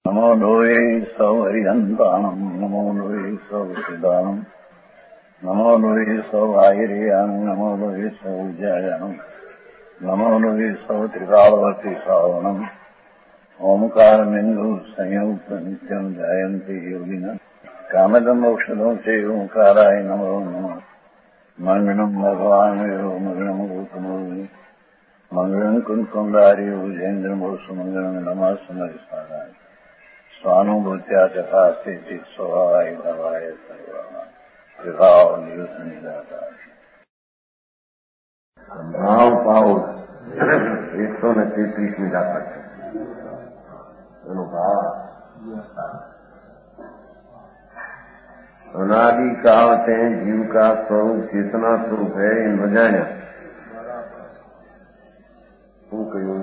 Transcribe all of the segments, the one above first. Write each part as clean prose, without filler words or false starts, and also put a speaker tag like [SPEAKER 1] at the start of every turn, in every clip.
[SPEAKER 1] नमो लोये सौ हरिहन्तानम् नमो लोये सौ सिदानम् नमो लोये सौ आयर्यानम् नमो लोये सौ जयानम् नमो लोये सौ त्रिकालवर्ति श्रावणम् ओंकारमिन्दु संयुक्त नित्यम् जायन्ति योगिनः कामदम् औषधम् च ओंकाराय नमो नमः मङ्गलम् भगवान् मङ्गलम् गौतमोऽग्नि मङ्गलम् कुन्कुण्डारि भुजेन्द्रमोसुमङ्गलम् नमः समरिसाराय स्वानुभूत्या चकास्ते स्वभावाय भवाय सर्वभाव निदाता
[SPEAKER 2] भाव पाओ 133 में जाता है भाव अनादि काल से जीव का स्वरूप चेतना स्वरूप है इन वजाया શું કહ્યું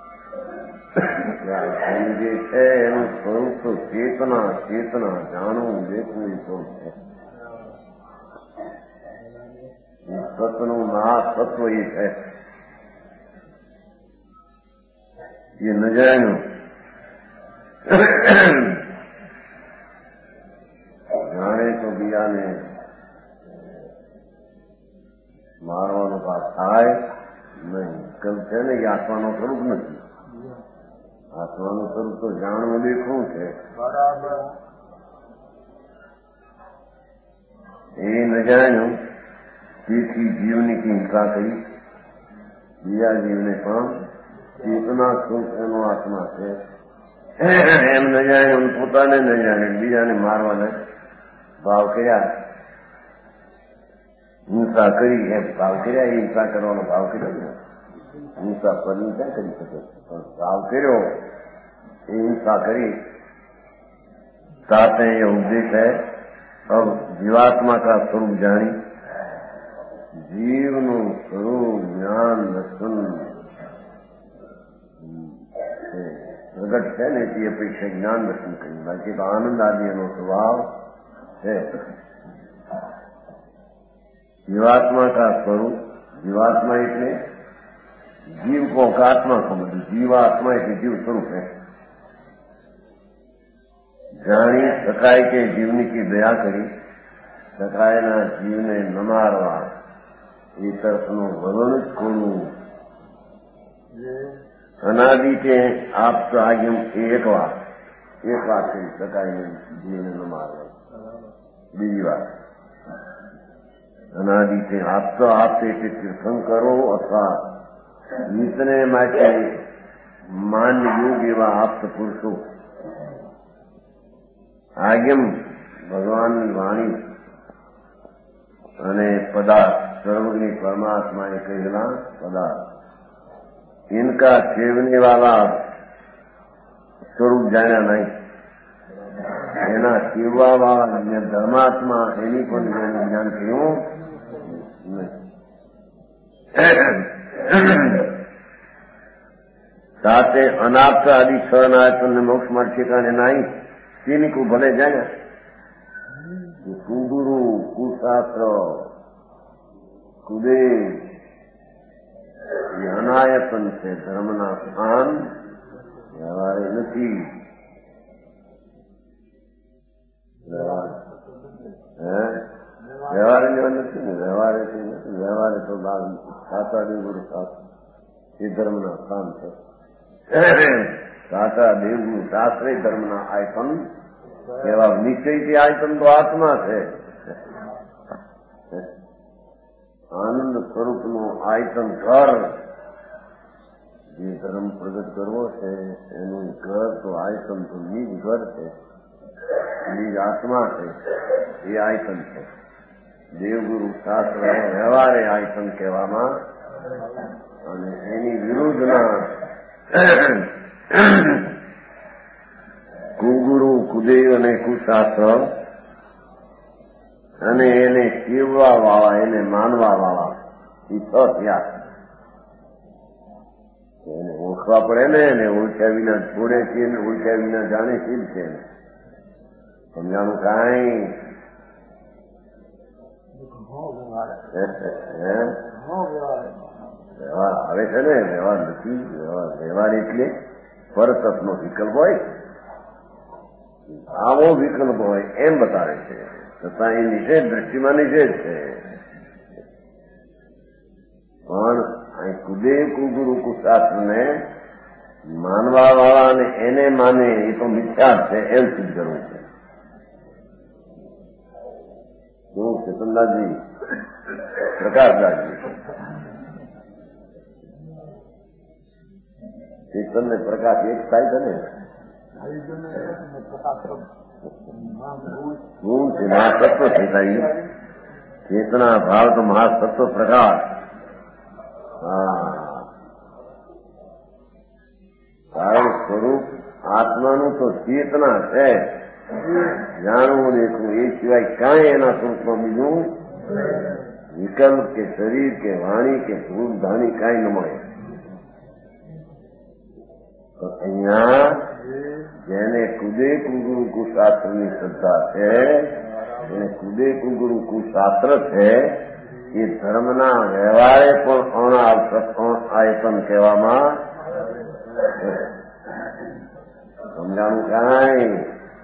[SPEAKER 2] જે છે એનું સ્વરૂપ તો ચેતના ચેતના જાણવું દેખવું એ સ્વરૂપ છે સતનું મહાતત્વ એ છે એ ન જાણ્યું જાણે તો બીજાને મારવાનો ભાગ થાય નહીં કલ છે ને એ આત્માનું સ્વરૂપ નથી આત્માનું સ્વરૂપ તો જાણવું દેખવું છે બરાબર એ ન જાણ્યું તેથી જીવની હિંસા કરી બીજા જીવને પણ ચેતના સ્વરૂપ એનો આત્મા છે એમ ન જાણ્યું પોતાને ન જાણે બીજાને મારવાને ભાવ કર્યા હિંસા કરી એમ ભાવ કર્યા એ હિંસા કરવાનો ભાવ કર્યો ને હિંसा पर क्या कर सके भाव करो हिंसा करी साथ ये उपदेश है अब जीवात्मा का स्वरूप जानी जीव नु स्वरूप ज्ञान दर्शन प्रगट है ने की अपेक्षा ज्ञान दर्शन करी बाकी तो आनंद आदि नो स्वभाव है जीवात्मा का स्वरूप जीवात्मा इसलिए जीव को आत्मा समझ जीवात्मा एक जीव स्वरूप है जानी सकाय के जीवनी की दया करी सकायना जीवने न मारवा ये तरफनु वर्णन करू अनादि के आप तो आगे एक बात कही सकाय ने जीवने न मारवा बीजी बात अनादि से आप तो आपसे तीर्थन करो अथवा जितने માટે માન્ય યોગ એવા આપ્ત પુરુષો આગમ ભગવાનની વાણી અને પદાર્થ સર્વજ્ઞ પરમાત્માએ કહેલા પદાર્થ इनका सेवने वाला स्वरूप जाना नहीं એના સેવા વાળા ધર્માત્મા એની પણ જ્ઞાન થયું નહીં साथे अनाप्त आदि छह आयतन मोक्ष मार्ग ठिकाने नहीं तीन को भले जाए कुगुरु कुशास्त्र कुदे ये अनायतन से धर्मना स्थान व्यवहारे नहीं व्यवहार व्यवहार तो बाद साता गुरु शास्त्र ये धर्मना स्थान है साता देवगुरु शास्त्र धर्मना आयतन एवं निश्चय की आयतन तो आत्मा है आनंद स्वरूप नो आयतन घर ये धर्म प्रगट करवो है एनु घर तो आयतन तो निज घर है निज आत्मा है ये आयतन है देवगुरु शास्त्र व्यवहार आयतन कहेवामां અને એની વિરુદ્ધના કુગુરુ કુદેવ અને કુશાસ્ત્ર અને એને સેવવા વાળા એને માનવા વાળા એ થયા એને ઓળખવા પડે ને એને ઓળખ્યા વિના છોડે છે ને ઓળખ્યા વિના જાણે શીલ છે સમજાણું કાંઈ વ્યવહાર આવે છે ને વ્યવહાર નથી વ્યવહાર એટલે પરતત્વનો વિકલ્પ હોય આવો વિકલ્પ હોય એમ બતાવે છે, છતાં એ નિષેધ દ્રષ્ટિમાં નિષેધ છે. પણ અહીં કુદે કુગુરુ કુશાસ્ત્રને માનવા વાળાને એને માને એ તો મિથ્યા છે એમ સિદ્ધ કરવું છે. શું ચેતનદાસજી, પ્રકાશદાસજી, ચેતન ને પ્રકાશ એક થાય છે ને? શું છે? મહાતત્વ છે સાહેબ. ચેતના ભાવ તો મહાતત્વ પ્રકાશ. કારણ સ્વરૂપ આત્માનું તો ચેતના છે, જાણવું દેખવું એ સિવાય કાંઈ એના સ્વરૂપમાં બીજું વિકલ્પ કે શરીર કે વાણી કે ધૂળ ધાણી કાંઈ ન મળે. તો અહીંયા જેને કુદે કુગુરુ કુશાસ્ત્રની શ્રદ્ધા છે, એને કુદે કુગુરુ કુશાસ્ત્ર છે, એ ધર્મના વ્યવહારે પણ આયતન કહેવામાં સમજાણું કાંઈ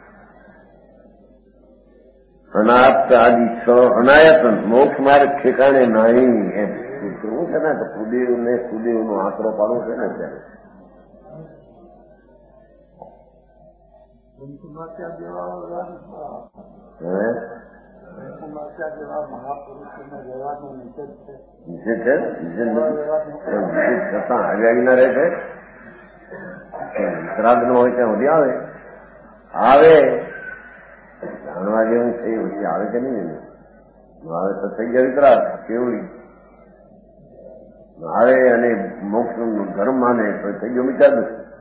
[SPEAKER 2] અનાપ્ત આદિ છ અનાયતન મોક્ષ માર્ગ ઠેકાણે નહીં એમ શું છે ને? તો કુદેવને કુદેવનો આંકડો પાડવો છે ને ત્યારે. નિષેધ છે, નિષેધ છતાં આગળ ના રહે છે. શ્રાદ્ધ નો હોય ત્યાં સુધી આવે જાણવા જેવું છે એ બધી આવે કે નહીં? આવે તો થઈ ગયા વિતરાગ કેવડી આવે અને મોક્ષ ધર્મ માને તો થઈ ગયો વિચાર.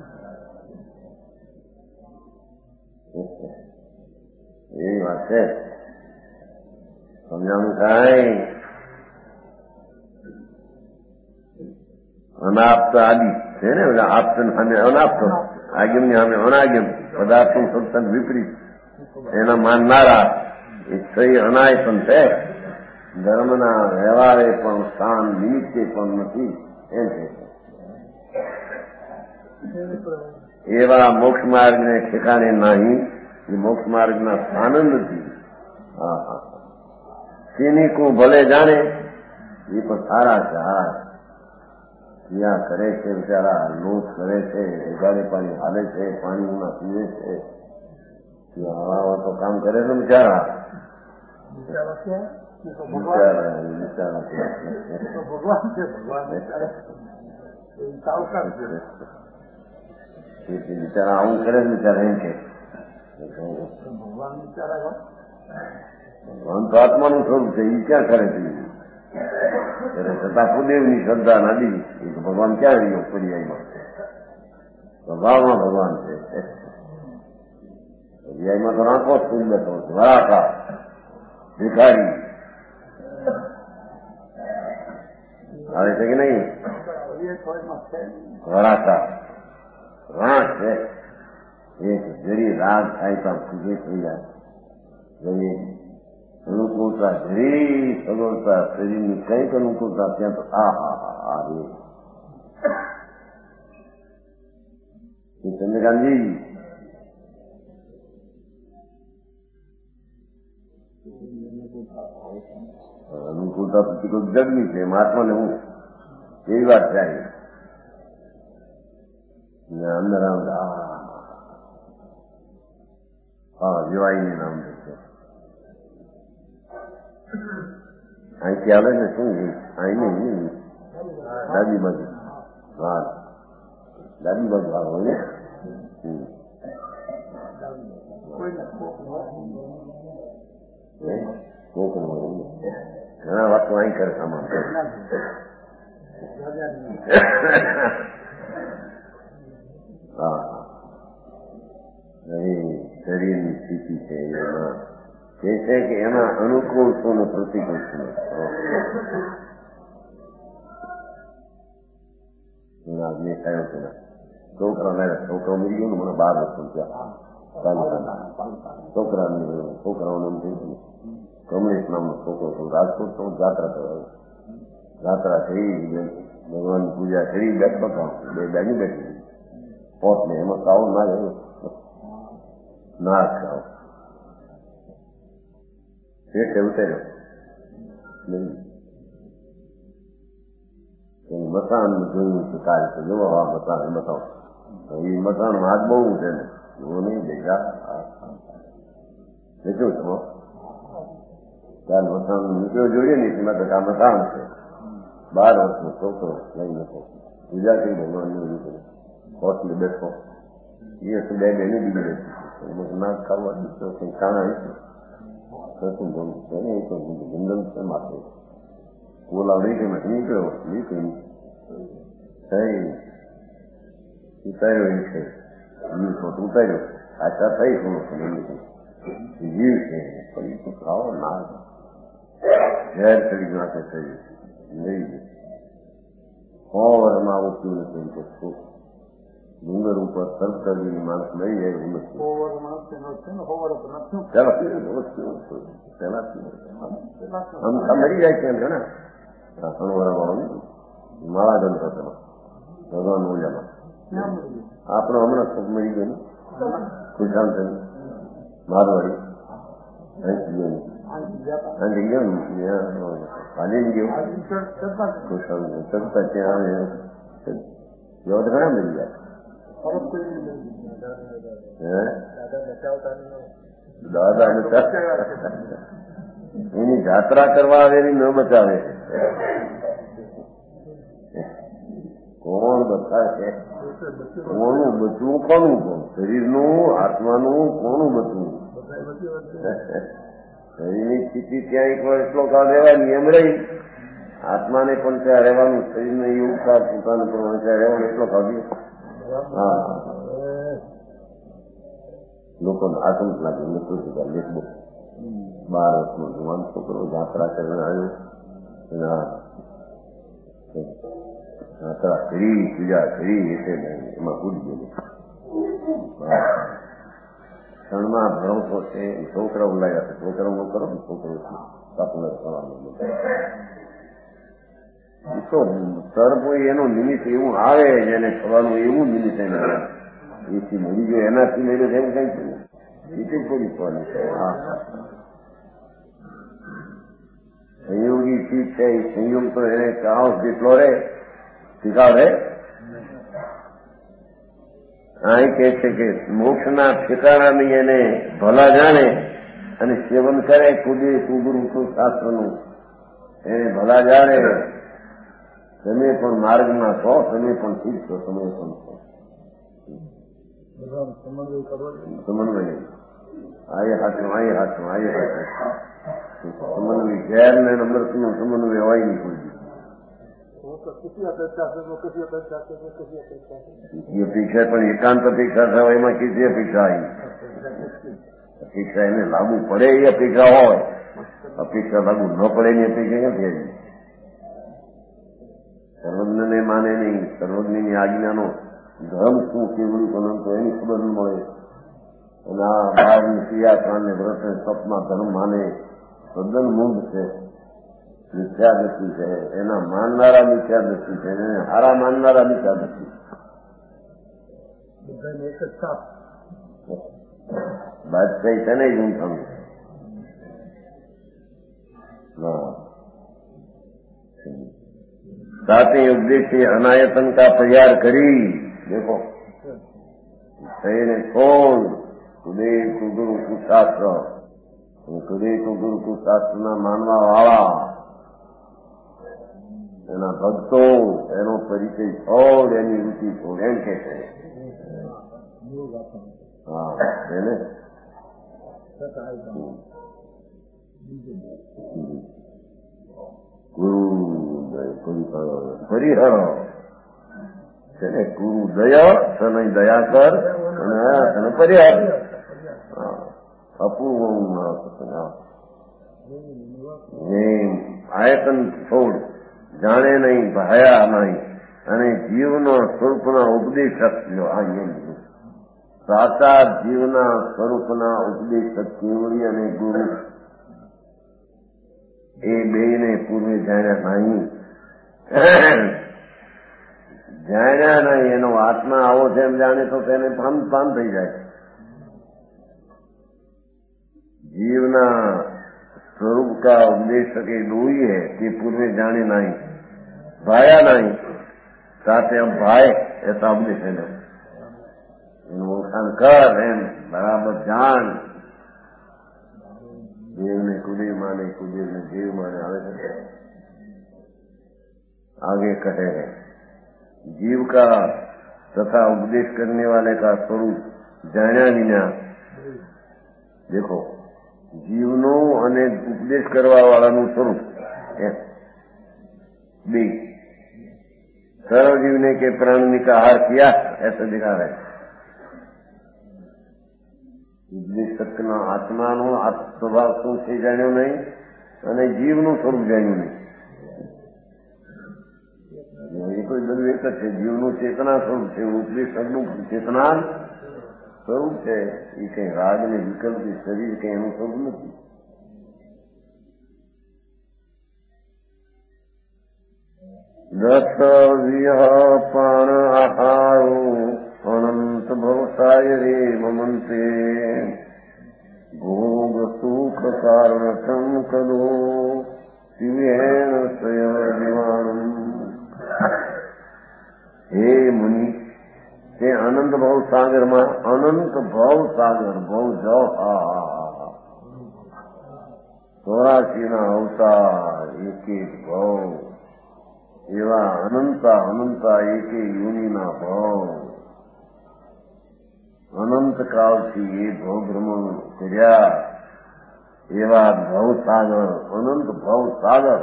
[SPEAKER 2] એ વાત છે, સમજાણું કાંઈ અનાપ્ત આદિ છે ને, બધા આપત સામે અનાપ્ત, આગમ ની સામે અનાગમ, પદાર્થનું સત્સંગ વિપરીત એના માનનારા એ સહી અનાયતન છે. ધર્મના વ્યવહારે પણ સ્થાન નિમિત્તે પણ નથી એમ છે. એવા મોક્ષ માર્ગને ઠેકાણે નહીં, એ મોક્ષ માર્ગના સ્થાન નથી. તેની કો ભલે જાણે એ પણ સારા છે. ક્રિયા કરે છે બિચારા, લોટ કરે છે, ઉગાડે પાણી હાલે છે, પાણી ઉના પીવે છે, આવા તો કામ કરે છે બિચારા. બિચારા આવું કરે છે બિચારા એમ કે ભગવાન તો આત્માનું સ્વરૂપ છે, એ ક્યાં કરે છે? છતાં કુદેવની શ્રદ્ધા નથી. એ તો ભગવાન ક્યાં રહ્યો? પર્યાયમાં સ્વભાવમાં ભગવાન છે. પર્યાયમાં તો રાખો સ્કૂલ બેઠો છે, વરાકા ભિખારી આવે છે કે નહીં? વરાકા રાખ છે. એક જરી રાગ થાય તો ખુદે થઈ જાય. અનુકૂળતા જરી સગવડતા શરીરની કંઈક અનુકૂળતા ત્યાં તો ચંદ્રકાંતજી અનુકૂળતા પછી કોઈ જગની છે, મહાત્માને હું એવી વાત થાય અંદર જવાઈને નામ છે. અહીંથી આવે ને શું અહીં નહીં, દાદી બાજુ દાદી બાજુ આવે ને ઘણા વાતો અહીં કરે સામાન. શરીરની સ્થિતિ છે એમાં જે છે કે એના અનુકૂળ શું ને પ્રતિકૂળ શું. મેં કહ્યું છે છોકરો મળી ગયો ને મને 12 વર્ષ છોકરાઓને કમલેશ નામનો છોકરો હતો, રાજકોટ તો જાત્રા કરાવી. જાત્રા કરી, ભગવાનની પૂજા કરી, બેઠો બે બેની બેઠી પોત ને એમાં કાવો ના જાય. ના ખાઓ પેટે ઉતર્યો નહીં. મકાન જોયું કે કાર્ય છે જોવો આ મકાન બતાવો એ મકાન હાથ બહુ છે ને એવો નહીં દેખા દેખ્યો છો ચાલ મકાન નીકળ્યો જોઈએ ને એમાં તો આ મકાન છે 12 વર્ષનો છોકરો લઈ નતો ગુજરાતી ભગવાનની નીકળ્યો હોટલે બેઠો એ બે બેની બીજી બેઠી ના ખાવા દીધો કઈ કાણા જંગલ છે માથે બોલા લઈ ગઈ નથી નીકળ્યો નીકળી ઉતાર્યો એ છે ઉતાર્યો આશા થઈ જીવ છે પણ તો ખાવો ના ઝેર ચડી નાખે થઈ નહીં 100 વર્ષમાં આવું થયું નથી તો ડુંગર ઉપર સર્વ કરી માણસ લઈ જાય એવું નથી મરી જાય છે ઘણા 3 વર્ષ માળા ગણતો હતો ભગવાન મૂલ્યમાં આપણો હમણાં ખૂબ મરી ગયો ને ખુશાલ થયું મારવાડી અહીં ગયો હાલી ગયો ખુશાલ ચડતા ત્યાં એવા તો ઘણા મરી ગયા દાદા એની જાત્રા કરવા આવેલી ન બચાવે કોણ બચાવે કોનું બચવું કોનું કોણ શરીરનું આત્માનું કોનું બચવું શરીરની સ્થિતિ ત્યાં એક વાર એટલો કાળ રહેવાની એમ રહી આત્માને પણ ત્યાં રહેવાનું શરીરને એવું કાળ પોતાનું પ્રમાણે ત્યાં રહેવાનું એટલો કાઢ્યો હા લોકોને આતંક લાગ્યો લખું છું લેખબુક 12 વર્ષનો જુવાન છોકરો જાત્રા કરીને આવ્યો એના જાત્રા કરી પૂજા કરી એટલે એમાં કૂદી ગયેલું ક્ષણમાં ભણો છે છોકરા ઉલાયા છે છોકરા હું કરો ને છોકરો સાપને કરવાનું તો તરફ એનું નિમિત્ત એવું આવે જેને થવાનું એવું નિમિત્ત એને એથી મળી ગયો એનાથી લઈને એમ કઈ છે એ થોડી થવાની છે સંયોગી ચીજ છે એ સંયોગ તો એને ચાંસ જેટલો રહે શીખાડે અહીં કહે છે કે મોક્ષના ઠેકાણાની એને ભલા જાણે અને સેવન કરે કુદે કુગુરુ શાસ્ત્રનું એને ભલા જાણે તમે પણ માર્ગમાં છો તમે પણ ઠીક છો તમે પણ છો સમન્વય આયે હાથમાં આયે હાથમાં આયે હાથમાં સમન્વય ઝેર ને અમૃતનું સમન્વય હોય નહીં કોઈ અપેક્ષા પણ એકાંત અપેક્ષા થાય એમાં કેટલી અપેક્ષા આવી અપેક્ષા એને લાગુ પડે એ અપેક્ષા હોય અપેક્ષા લાગુ ન પડે એની અપેક્ષા ક્યાંથી આવી સર્વજ્ઞને માને નહીં સર્વજ્ઞની આજ્ઞાનો ધર્મ શું કેવડું પણ તો એની ખબર ન મળે અને આ બહારની ક્રિયા પ્રાણને વ્રત સપના ધર્મ માને તદ્દન મૂંઝ છે મિથ્યા દ્રષ્ટિ છે એના માનનારા મિથ્યા દ્રષ્ટિ છે એને હારા માનનારા મિથ્યા દ્રષ્ટિ બાદશાહી છે ને હું થયું साथे उपदेश से अनायतन का प्रयार करी देखो ने कौन खुदे गुरु कुशास्त्र खुदे गुरु कुशास्त्र ना मानवा वाला एना भक्तो एनो परिचय छोड़ एनी रुचि छोड़ एम के हाँ એને પરિહરો છે ને ગુરુ દયા તને દયા કર અને તને પરિહાર અપૂર્વ આયતન છોડ જાણે નહીં ભાયા નહીં અને જીવના સ્વરૂપના ઉપદેશક જો આ સાચા જીવના સ્વરૂપના ઉપદેશક કેવડી અને ગુરુ એ બેને પૂર્વે જાણ્યા નહીં જાણ્યા નહીં એનો આત્મા આવો છે એમ જાણે તો તેને ભાન થઈ જાય जीवना स्वरूप का उपदेश के दो ही है कि पूर्वे जाने नहीं भाया नहीं साथे अब भाई ऐसा उपदेश है इनको शंकर एम बराबर जान देव ने कुदेव माने कुदेव ने देव माने आगे कहे है जीव का तथा उपदेश करने वाले का स्वरूप जाण्या विना देखो जीवनो અને ઉપદેશ કરવા વાળાનું સ્વરૂપ बी सर्व जीवने के प्राणी का आहार किया ऐसा दिखा रहे ઉપદેશ શક્તિનો આત્માનો સ્વભાવ શું છે જાણ્યો નહીં અને જીવનું સ્વરૂપ જાણ્યું નહીં એ કોઈ બધું એક જ છે જીવનું ચેતના સ્વરૂપ છે ઉપદેશ શબ્દનું ચેતના સ્વરૂપ છે એ કઈ રાગ ને વિકલ્પ શરીર કઈ એનું સ્વરૂપ નથી દત્ત વિહ પણ આહારો અનંત ભવસાય રે મમંતે ભોગ સુખ કારણમ કદો શિવેણ સ્વયં જીવાણમ હે મુનિ તે અનંત ભવ સાગરમાં અનંત ભવ સાગર ભવ જવ 84 અવતાર એક એક ભવ એવા અનંતા અનંતા એક એક યોનિના ભવ અનંત કાળથી એ ભવ ભ્રમણ કર્યા એવા ભવ સાગર અનંત ભવ સાગર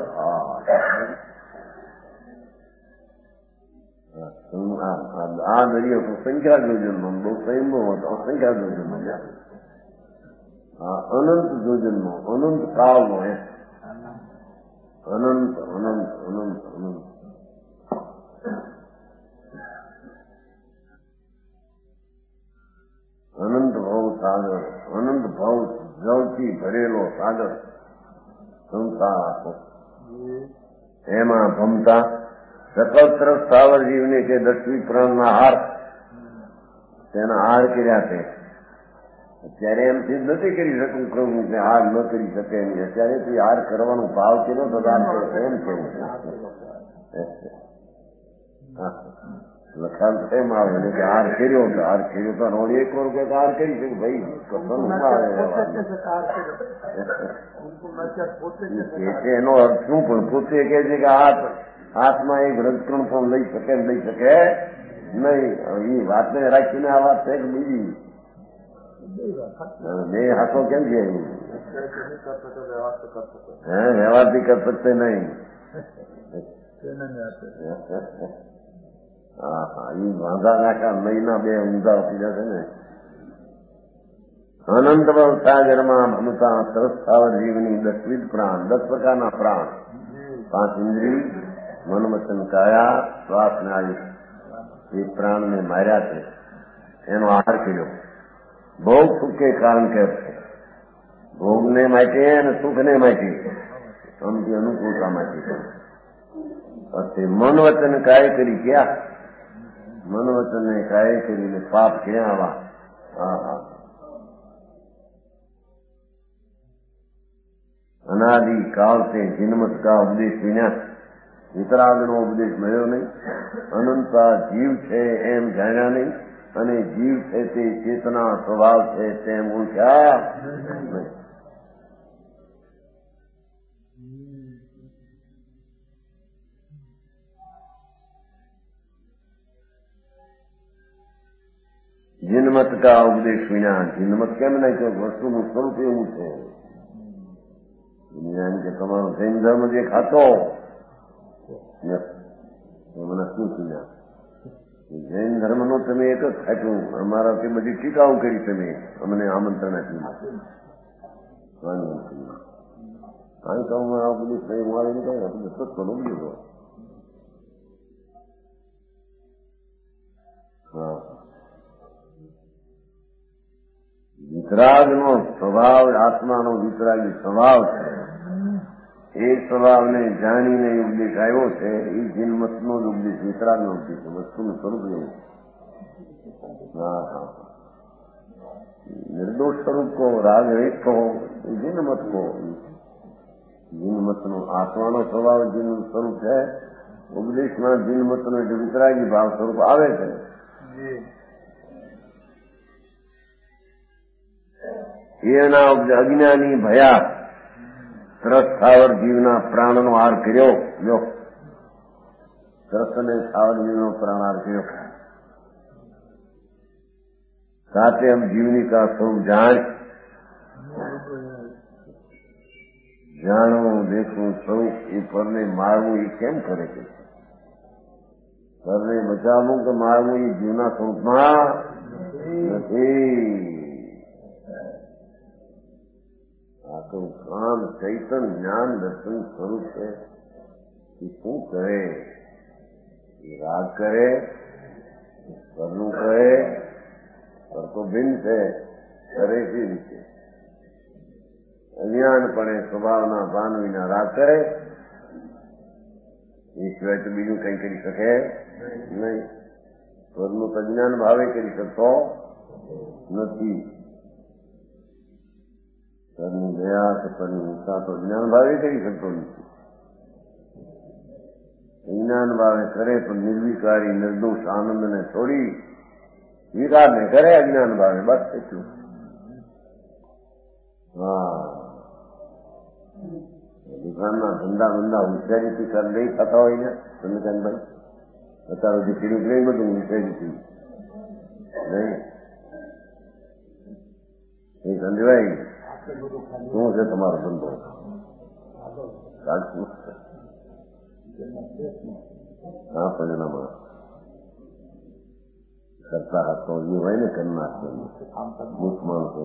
[SPEAKER 2] આ દરિયો તો સંખ્યા જોજનનો બહુ સ્વયંભવ હતો અસંખ્યા જોજનનો અનંત જોજનનો અનંત કાળનો અનંત અનંત અનંત અનંત અનંત ભવ સાગર અનંત ભવ જળથી ભરેલો સાગર સંસાર આખો એમાં ભમતા સકલ તરફ સ્થાવર જીવને કે 10મી પ્રાણના હાર તેના હાર કર્યા છે અત્યારે એમ સિદ્ધ નથી કરી શકું પ્રભુ કે હાર ન કરી શકે એમ અત્યારે તો હાર કરવાનો ભાવ કર્યો તો એમ કેવું લખાણ એમ આવે ને કે હાર કર્યો તો રોડ એક વાર કે હાર કરી શકે ભાઈ એનો અર્થ શું પણ પોતે કે છે કે હાથમાં એક રજકણ પણ લઈ શકે નહીં એ વાતને રાખીને આ વાત છે કે બીજી બે હાથો કેમ છે વ્યવહારથી કર શકતે નહીં હા એ વાંધા નાખા મહિના બે ઊંધા થઈ જશે ને અનંત સાગરમાં ભમતા તરસ્થાવર જીવની 10 પ્રાણ 10 પ્રકારના પ્રાણ 5 ઇન્દ્રિય મન વચન કાયા શ્વાસ ને આયુષ એ પ્રાણને માર્યા છે એનો આહાર કર્યો ભોગ સુખ કે કારણ કે છે ભોગને માટે અને સુખને માટે સમજી અનુકૂળતા માટે પછી મન વચન કાય કરી ક્યાં મન વચનને કાય કરીને પાપ ક્યાં આવા હા અનાદિ કાળ से જન્મત का ઉપદેશ વિના વિતરાગનો ઉપદેશ મળ્યો નહીં અનંતા જીવ છે એમ જાણ્યા નહીં અને જીવ છે તે ચેતના સ્વભાવ છે તેમ ઓળખ્યા નહીં જિનમત કા ઉપદેશ વિના જિનમત કેમ નહીં કે વસ્તુનું સ્વરૂપ એવું છે દુનિયાની કે તમારો જૈન ધર્મ જે ખાતો મને શું સુન્યા જૈન ધર્મનો તમે એક જ ખાટ્યું અમારાથી બધી ટીકાઓ કરી તમે અમને આમંત્રણ આપ્યું કારણ કે હું આ બધી કઈ મારે કઈ સત્તો નો લીધો હા વિતરાગનો સ્વભાવ આત્માનો વિતરાગી સ્વભાવ છે એ સ્વભાવને જાણીને ઉપદેશ આવ્યો છે એ જિનમતનો જ ઉપદેશ વિતરાગનો ઉપદેશ વસ્તુનું સ્વરૂપ એવું હા નિર્દોષ સ્વરૂપ કહો રાગ રહિત કહો જીનમત કો જીનમતનો આત્માનો સ્વભાવ જીન સ્વરૂપ છે. ઉપદેશમાં જીનમતનો જે વિતરાગી ભાવ સ્વરૂપ આવે છે એના અજ્ઞાની ભયા ત્રસ્ત સ્થાવર જીવના પ્રાણનો હાર કર્યો. જો ત્રસ્તને સ્થાવર જીવનો પ્રાણહાર કર્યો. સાથે हम जीवनी का स्वरूप જાણવું દેખવું સ્વરૂપ એ પરને મારવું એ કેમ કરે છે? પરને બચાવવું કે મારવું એ જીવના સ્વરૂપમાં નથી. આ તો કામ ચૈતન જ્ઞાન દર્શન સ્વરૂપ છે. એ શું કરે? એ રાગ કરે, પરનું કરે, પર તો ભિન્ન છે. કરે સી રીતે અજ્ઞાનપણે સ્વભાવના ભાન વિના રાગ કરે એ સિવાય તો બીજું કંઈ કરી શકે નહીં. સ્વરનું તો અજ્ઞાન ભાવે કરી શકતો નથી. સ્વરની દયા કે સ્વરની હિંસા તો જ્ઞાન ભાવે કરી શકતો નથી. જ્ઞાન ભાવે કરે તો નિર્વિકારી નિર્દોષ આનંદને છોડી વિકારને કરે અજ્ઞાન ભાવે. બસ એટલું. હા, દુકાનના ધંધા બંધા હોશિયારીથી કર લઈ થતા હોય ને ચંદ્રકાંતભાઈ, અત્યાર સુધી પીડું નહીં બધું હોશિયારીથી નહીં. એ સંજયભાઈ શું છે તમારો ધંધો? હા, પરિણામમાં કરતા હતો એ હોય ને કરનાર મૂક માણસો.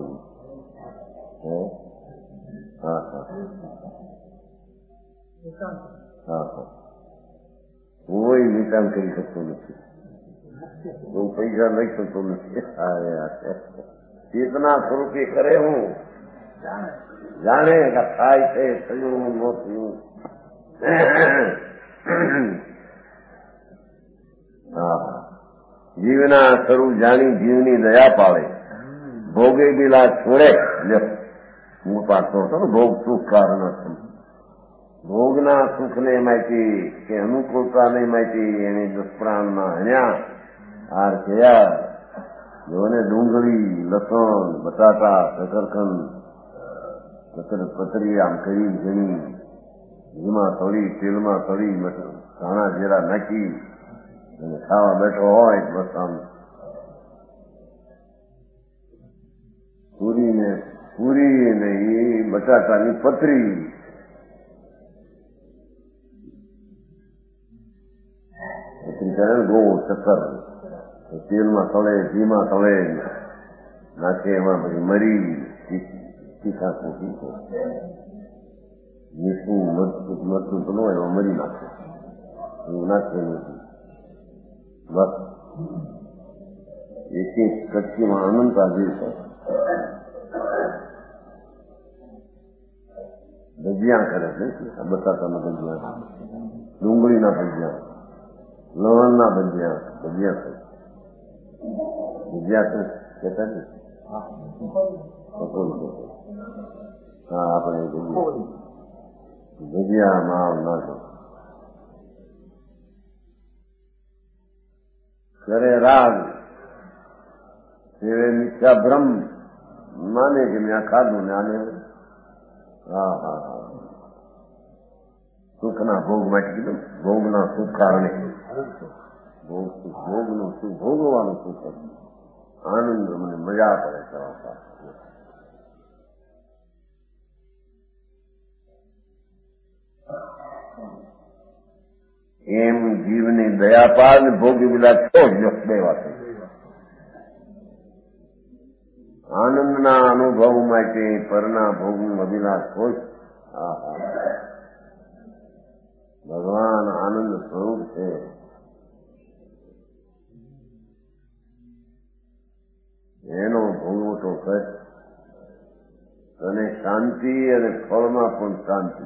[SPEAKER 2] હા હા હા હા, કોઈ નિકાલ કરી શકતો નથી. હું પૈસા લઈ શકતો નથી. ચેતના સ્વરૂપે કરે. હું જાણે કે થાય છે, થયું ન થયું. હા, જીવના સ્વરૂપ જાણી જીવની દયા પાડે. ભોગે બિલા છોડે. હું પાડતો હતો ને ભોગ સુખ કારણ ભોગના સુખને માહિતી કે અનુકૂળતાને માહિતી એને દુષ્પ્રાણના હણ્યા હાર થયા. જોને ડુંગળી, લસણ, બટાટા, શકરકંદ, પતરી આમ કરી ઘણી ઘીમાં તળી, તેલમાં તળી, ધાણા જીરા નાખી અને ખાવા બેઠો હોય બસ આમ પૂરી ને એ બટાટાની પતરી કરે ગોળ ચક્કર તેલમાં તળે, ઘીમાં તળે નાખે. એમાં પછી મરી તીખા તીખો મીઠું મરચું તો ન હોય એમાં મરી નાખે. એવું નાખે નથી. બસ એક એક કચ્છીમાં અનંત આજી છે. ભજીયા કરે છે, બટાટાના ભજીયા, ડુંગળીના ભજીયા, લવણના ભજીયા. ભજીયા છે, ભજીયા કહેતા ને હા, આપણે ભજીયામાં નાખો. કરે રાગ સેવે મિથ્યા ભ્રમ માને કે મેં આ ખાધું ને આને. હા હા હા, સુખના ભોગ માટે કીધું. ભોગના સુખ કારણે ભોગનું સુખ ભોગવવાનું સુખ આનંદ મને મજા પડે કરવા. એમ જીવની દયાપાદ ભોગી બધા છોડ બે વાત. આનંદના અનુભવ માટે પરના ભોગનું અભિલાષ હોય. ભગવાન આનંદ સ્વરૂપ છે. એનો ભોગવટો કર અને શાંતિ અને ફળમાં પણ શાંતિ.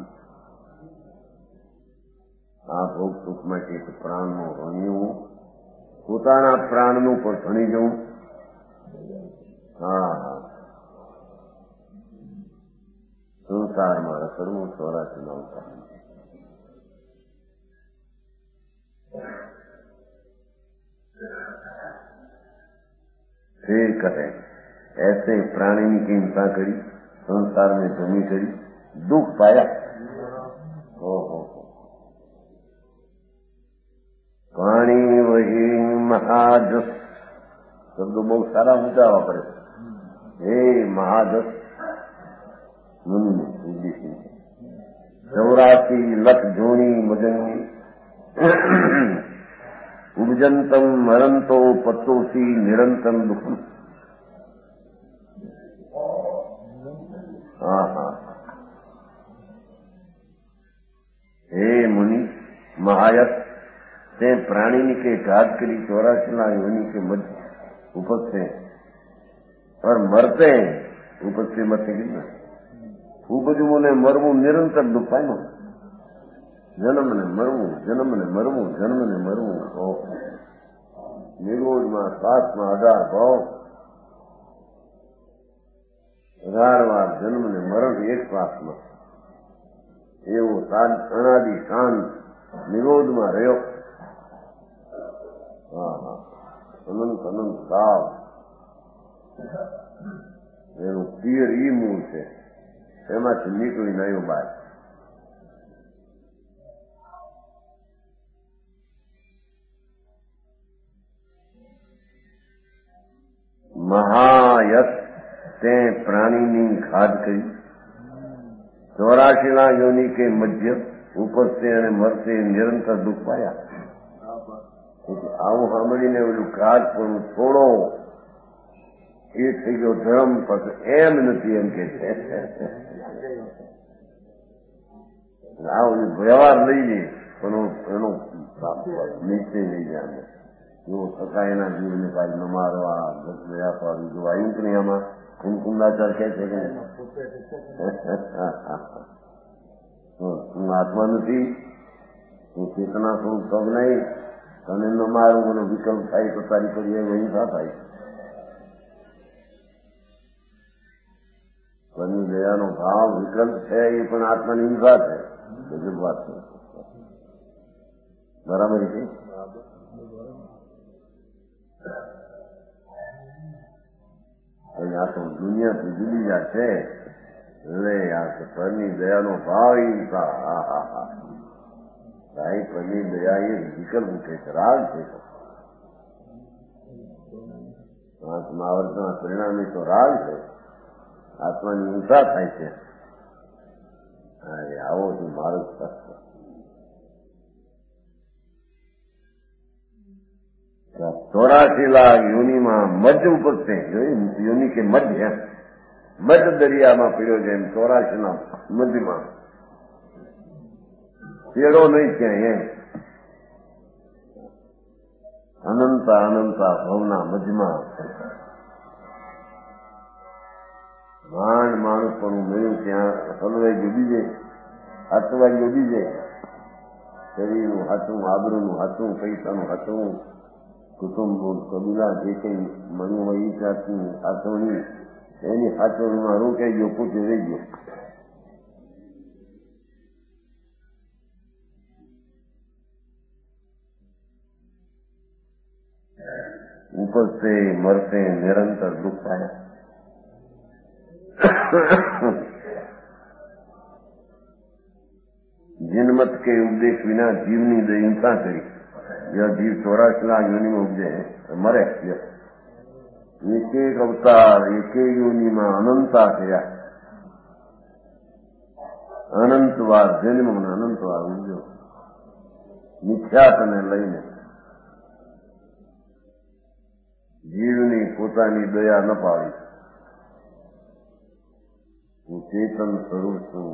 [SPEAKER 2] આ ભોગ સુખ માટે પ્રાણનું ભણ્યું, પોતાના પ્રાણનું પણ ભણી જવું. હા, करવું 84 ના ઉતાર. फिर कहे ऐसे प्राणी की हिंसा करी, संसार में जमी करी, दुख पाया. ओहो प्राणी वही महाजस शब्द बहुत सारा ऊंचा वापरे. हे महाजस मुनि ने 84 लख जोनी मजंगी उपजंतम मरंतो पत्तोसी निरंतम दुखम. हे मुनि महायस ते प्राणी के घात करी 84 योनि के मध्य उपजते हैं और मरते हैं. उपजते मरते कितना उपजमो ने मरवू निरंतर दुख पाए. जन्म ने मरवू, जन्म ने मरवू, जन्म ने मरवू. निरोध में श्वास में 18 भाव 18 बार जन्म ने मरण एक श्वास में एवं अनादि शांत निरोध में રહ્યો. અનંત અનંત ભાવ એનું પિયર ઈ મૂળ છે. એમાંથી નીકળીને આવ્યો બહાર. महायस ते प्राणी घात करी 84 योनि के मध्य उपजते અને મરતે નિરંતર દુઃખ પાયા. આવું સાંભળીને ઓલું ઘાત પણ થોડો એ થઈ ગયો ધર્મ. પછી એમ નથી એમ કે છે આવું વ્યવહાર લઈ જઈએ પણ એનો નિશ્ચય લઈ જાય. જો થતા એના જીવને કાઢી ન મારવા આપવા બીજું આવ્યું કે નહીં આમાં કુમકુંડાચાર કહે છે કે હું આત્મા નથી, હું ચેતના સ્વરૂપ પગ નહીં, તને ન મારું મને વિકલ્પ થાય તો તારી પર હિંસા થાય. પરની દયાનો ભાવ વિકલ્પ છે એ પણ આત્માની હિંસા છે. ગજબ વાત છે. બરાબર છે. આ તો દુનિયાથી જુદી જાય છે. એટલે આ પરની દયાનો ભાવ હિંસા. ભાઈ પરની દયા એ વિકલ્પ છે, રાગ છે. આત્માવર્તના પરિણામે તો રાગ છે. આત્માની હિંસા થાય છે. આવો તો મારો શાસ્ત્ર 84 लाख योनि में मध्य उपजते योनि के मध्य मध्य दरिया में पीड़ो है. 84 मध्य में पेड़ो नहीं चाहिए. अनंता अनंता भवना मध्य में માંડ માણસ પણ મળ્યું. ત્યાં હલવાઈ ગયું બીજે, હાથવાઈ ગયું બીજે. શરીરનું હાથું, આબરૂનું હાથું, પૈસાનું હાથું, કુટુંબ કબીલા જે કઈ મળ્યું હોય એ જાતની હાથવણી એની હાથવણીમાં રોકાઈ ગયો, પોતે રહી ગયો. ઉપજતે મરતે નિરંતર દુઃખ પાયા. जिनमत के उपदेश विना जीवनी हिंसा करी. यह जीव 84 लाख योनि में उपजे मरे. एक एक अवतार एक एक योनि में अनंता थया. अनंत वार जन्म में अनंत वार उपजो. मिथ्यात ने लईने जीवनी पोतानी दया न पाड़ी. હું ચેતન સ્વરૂપ છું.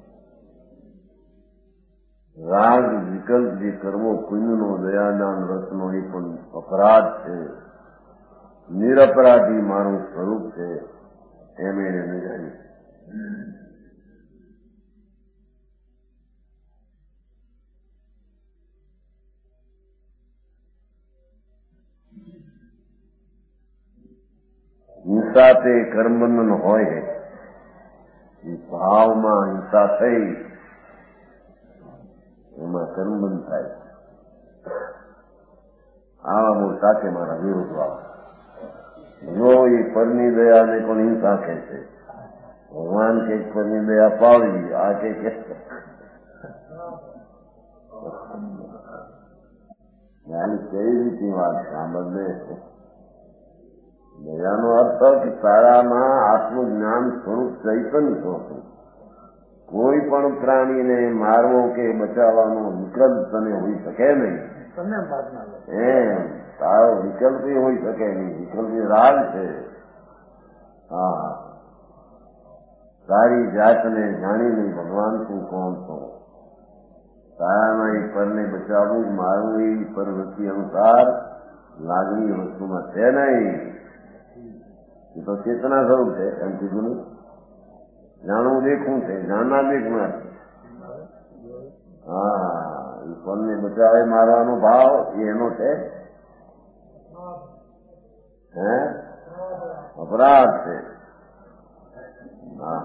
[SPEAKER 2] રાગ વિકલ્પ જે કરવો પુણ્યનો દયાદાન રસનો એ પણ અપરાધ છે. નિરપરાધી મારું સ્વરૂપ છે એમ એને જાણી. હિંસા તે કર્મબંધન હોય છે. એ ભાવમાં હિંસા થઈ એમાં કર્મબંધ થાય. આવા બહુ સાથે મારા વિરોધ આવે. જો એ પરની દયાને પણ હિંસા કહે છે. ભગવાન કે પરની દયા પાવી, આ કે કેવી રીતે વાત સાંભળને. દયાનો અર્થ કે તારામાં આત્મજ્ઞાન સ્વરૂપ ચૈતન્ય હતું. કોઈ પણ પ્રાણીને મારવો કે બચાવવાનો વિકલ્પ તને હોઈ શકે નહીં. એમ તારો વિકલ્પ હોઈ શકે નહીં. વિકલ્પ રાગ છે. હા, તારી જાતને જાણી નહીં ભગવાન તું કોણ છો. તારામાં એ પરને બચાવવું મારવું એ પ્રવૃત્તિ અનુસાર લાગણી વસ્તુમાં છે નહીં. એ તો ચેતના સ્વરૂપ છે. એમ કીધું નહીં. જાણવું દેખવું છે, જાણના દેખનાર. હા, એ પરને બચાવે મારવાનો ભાવ એનો છે. હે અપરાધ છે. હા,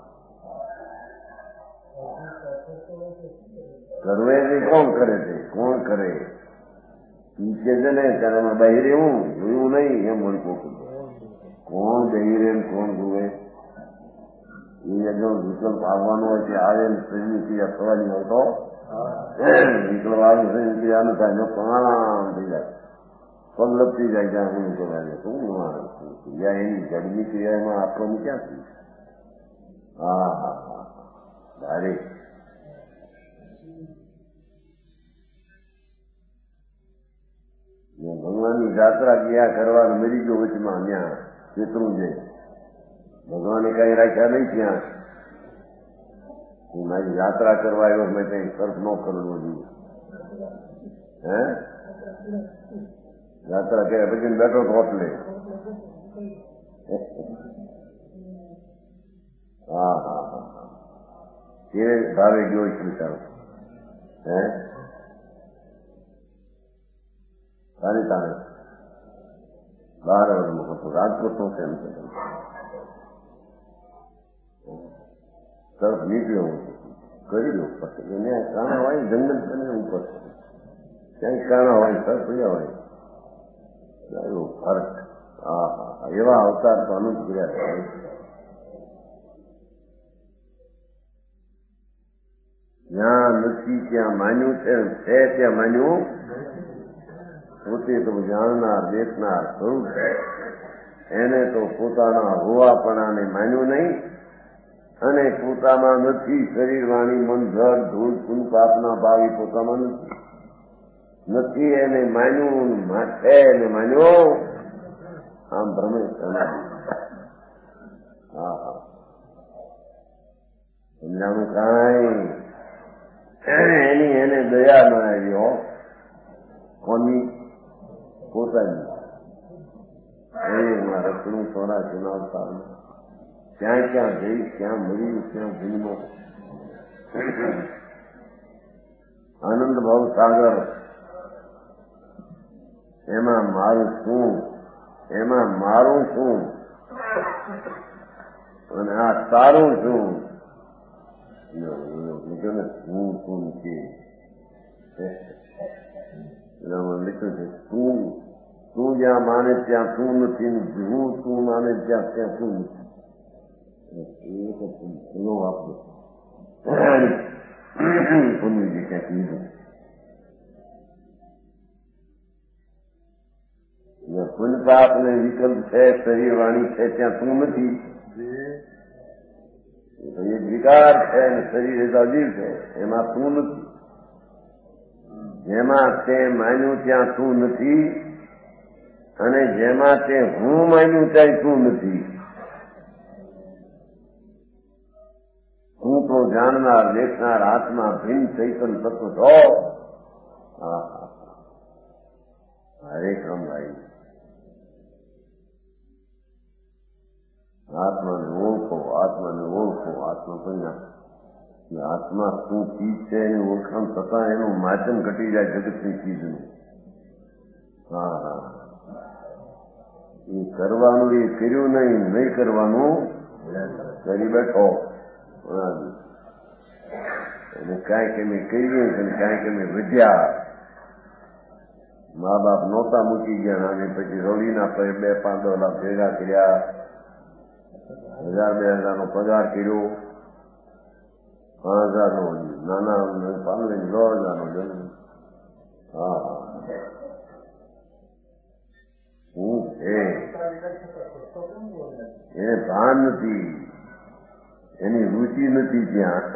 [SPEAKER 2] કરવે છે કોણ કરે છે? કોણ કરે? પીછે છે ને ત્યારે બહી રહેવું જોયું નહીં. એમ બોલ કોણ બહી રહે કોણ જુએ? એ જો વિકલ્પ આવવાનો હોય કે આવે શરીર ક્રિયા થવાની હોય તો વિકલ્પવાનું શરીર ક્રિયાનું થાય જો પ્રણામ થઈ જાય, પગ લપટી જાય ત્યાં હું કહેવાય શું ક્રિયા એની જડની ક્રિયામાં આપણને ક્યાંથી? હા હા હા ડાયરેક્ટ ભગવાનની યાત્રા ગયા કરવા મરી ગયો વચમાં ત્યાં ચેતરું છે. ભગવાને કઈ રાખ્યા નહીં ત્યાં. હું મારી યાત્રા કરવા આવ્યો મેં કઈ સર્ફ ન કરવો જોઈએ. હે યાત્રા કર્યા પછી બેઠો હોટલે. હા હા હા હા એ ભાવે ગયો છું તારો. હે તારી તારે 12 વર્ષમાં હતો રાજકોટનો છે. એમ છે તરફ નીકળ્યો કરી દો. પછી એને કાણા હોય જંગલ છે ને ઉપર ક્યાંય કાણા હોય સરપ્રિયા હોય એવું ફરક. હા હા એવા અવતાર તો અનુજ કર્યા થાય. જ્યાં નથી ત્યાં માન્યું છે ત્યાં માન્યું. પોતે તો જાણનાર દેખનાર સ્વરૂપ છે. એને તો પોતાના હોવાપણાને માન્યું નહીં અને પોતામાં નથી. શરીર વાણી મન ધડ ધૂળ કુલ પાપના ભાવી પોતામાં નથી એને માન્યું. છે એને માન્યો આમ ભ્રમે. હા હા સમજાણું કાંઈ એની એને દયા ન આવ્યો. કોની? પોતાની. રસનું સોના ચુનાવતા ક્યાં ક્યાં જઈ ક્યાં મળ્યું ક્યાં ભૂલનો આનંદ ભાવ સાગર. એમાં મારું શું? એમાં મારું શું? અને આ તારું શું? હું શું છે લખ્યું છે. તું જ્યાં માને ત્યાં તું નથી. હું તું માને ત્યાં ત્યાં તું નથી. એનો વાપરો પુનજી ક્યાંક લીધું. પુન પાપ ને વિકલ્પ છે. શરીર વાણી છે ત્યાં તું નથી. એક વિકાર છે અને શરીર એ અજીવ છે. એમાં તું નથી. જેમાં તે માન્યું ત્યાં તું નથી અને જેમાં તે હું માન્યું ત્યાં તું નથી. હું તો જાણનાર દેખનાર આત્મા ભિન્ન ચૈતન તત્વ છો. હરે ક્રમભાઈ આત્માને ઓળખો. આત્માને ઓળખો. આત્મા પણ આત્મા શું ચીજ છે એની ઓળખાણ થતા એનું માચન ઘટી જાય જગતની ચીજનું. હા હા એ કરવાનું એ કર્યું નહીં. નહીં કરવાનું કરી બેઠો. અને કાંઈક અમે કહીએ અને કાંઈક અમે વધ્યા. મા બાપ નહોતા મૂકી ગયા અને પછી રવડીના $2-5 ભેગા કર્યા, 1000-2000 નો પગાર કર્યો, 5000 નો નાના 10,000 નો જન્મ. હા શું છે એને ભાન નથી, એની રુચિ નથી ત્યાં.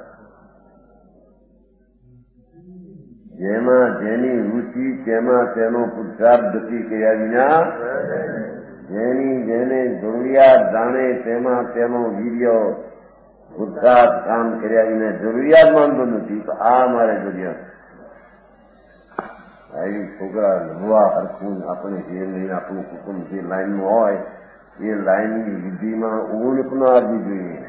[SPEAKER 2] જેમાં જેની રુચિ તેમાં તેનો પુરુષાર્થ ગતિ કર્યા વિના, જેની જેને જરૂરિયાત જાણે તેમાં તેનો વીર્ય પુરુષાર્થ કામ કર્યા વિના જરૂરિયાત માનતો નથી. તો આ અમારે જરૂરિયાત. આવી છોકરા નવા હરખું આપણે જે નહીં આપણું કુટુંબ જે લાઈનનું હોય એ લાઈનની વિધિમાં ઉણપ ન આપવી જોઈએ.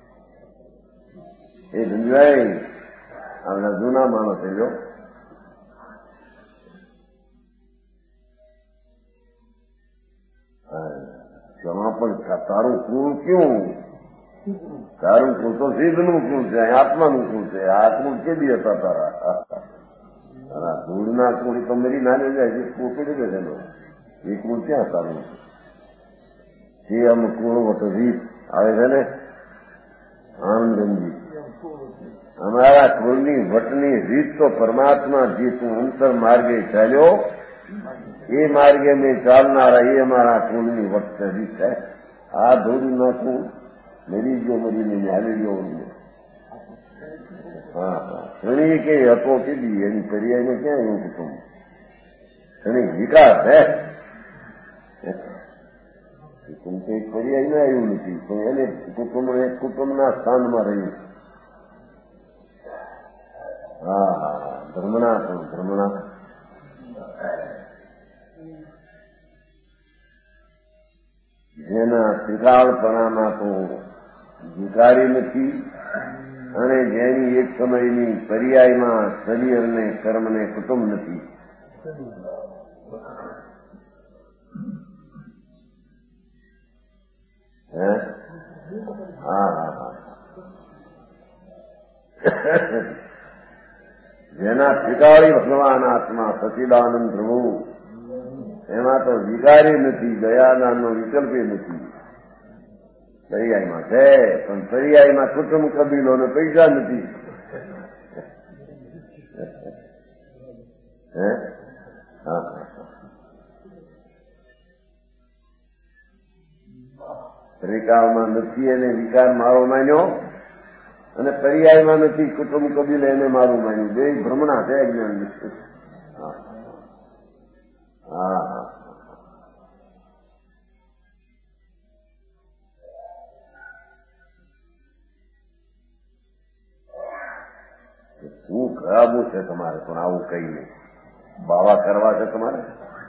[SPEAKER 2] એ સમજાય. આપણા જૂના માણસ છે જો જમા પણ તારું કુળ ક્યું? તારું કુળ તો સિદ્ધનું કુળ છે, આત્માનું કુળ છે. આ કુળ કેદી હતા તારા? ધૂળના કુળ તો મેરી નાની જાય કુળ કેવી છે એ કુળ ક્યાં તારું? એ આમ કુળ વટો રીત આવે છે ને આનંદજી. અમારા કુળની વટની રીત તો પરમાત્મા જે તું અંતર માર્ગે ચાલ્યો એ માર્ગે મેં ચાલનારા એ અમારા કુળની વટ રીત છે. આ ધૂળ નાખું મરી ગયો મરીને હાલી ગયો. હા હા ઘણી કે હતો કીધી એની પર્યાયને ક્યાં એવું કુટુંબ ઘણી વિકાસ હે કુટુંબ તો એક પર્યાય ના એવું નથી પણ એને કુટુંબના સ્થાનમાં રહ્યું. હા હા ધર્મના પણ ધર્મના જેના ત્રિકાળપણામાં તો વિકારી નથી અને જેની એક સમયની પર્યાયમાં શરીરને કર્મને કુટુંબ નથી. હે હા હા હા જેના ત્રિકાળી ભગવાન આત્મા સચિદાનંદ પ્રભુ એમાં તો વિકારી નથી, દયાદાનનો વિકલ્પે નથી. પર્યાયમાં છે પણ પર્યાયમાં કુટુંબ કબીલો ને પૈસા નથી. હે હા ત્રિકાળમાં નથી એને વિકાર મારો માન્યો અને પર્યાયમાં નથી કુટુંબ કબીલો એને મારું માન્યું. બે ભ્રમણા છે જ્ઞાન. હા હા શું ખરાબું છે તમારે પણ આવું કઈ નહીં. બાવા કરવા છે તમારે?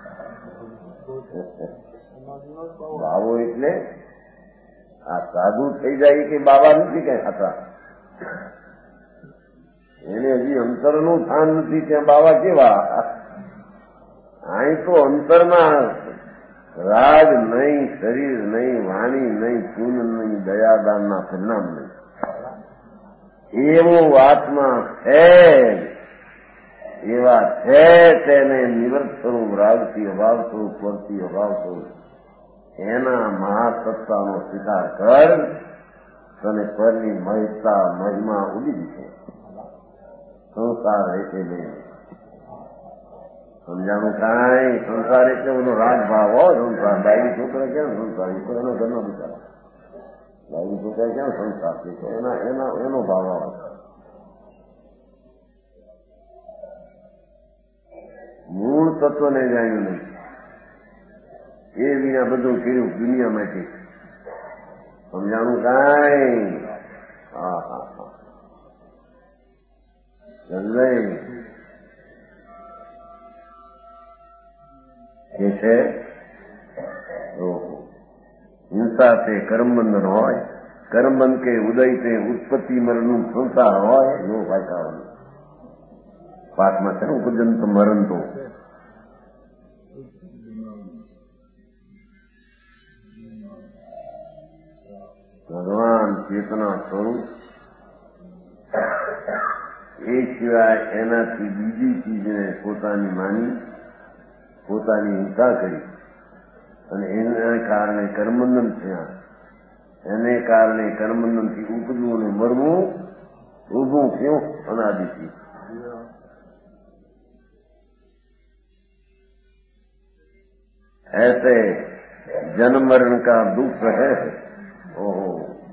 [SPEAKER 2] બાવો એટલે આ સાધુ થઈ જાય કે બાવા નથી કઈ હતા. એને હજી અંતરનું સ્થાન નથી ત્યાં બાવા કેવા? અહીં તો અંતરમાં રાગ નહીં, શરીર નહીં, વાણી નહીં, પૂન નહીં, દયાદાનના પરિણામ નહીં. એવું આત્મા છે એવા છે તેને નિવૃત્ત સ્વરૂપ રાગ સ્વરૂપ અભાવ સ્વરૂપ વર્તી અભાવ સ્વરૂપ એના મહાસત્તાનો સ્વીકાર કર તને પરની મહિતા મહિમા ઉડી છે. સંસાર એટલે નહીં સમજાણું કાંઈ. સંસાર એટલે એનો રાજભાવ હોય. સંસાર ડાયરી છોકરા ક્યાં સંસાર? એ તો એનો ઘરનો બિચારા ડાયરી છોકરા ક્યાં સંસાર છે? એનો ભાવ આવે. મૂળ તત્વને જાણ્યું નહીં એ વિના બધું કર્યું દુનિયા માટે. સમજાણું કાંઈ? હા હા હા સમજાય કે છે હિંસા તે કર્મબંધન હોય, કર્મબંધ કે ઉદય તે ઉત્પત્તિ મરણનું સંસાર હોય. એવો ભાષા પાઠમાં છે ને ઉપજંત મરણ તો ભગવાન ચેતના સ્વરૂપ એ સિવાય એનાથી બીજી ચીજને પોતાની માની પોતાની હિંસા કરી અને એને કારણે કર્મબંધન થયા. એને કારણે કર્મબંધનથી ઉપજવું અને મરવું ઊભું થયું અનાદિથી. ऐसे जन्म मरण का दुख है. ओहो,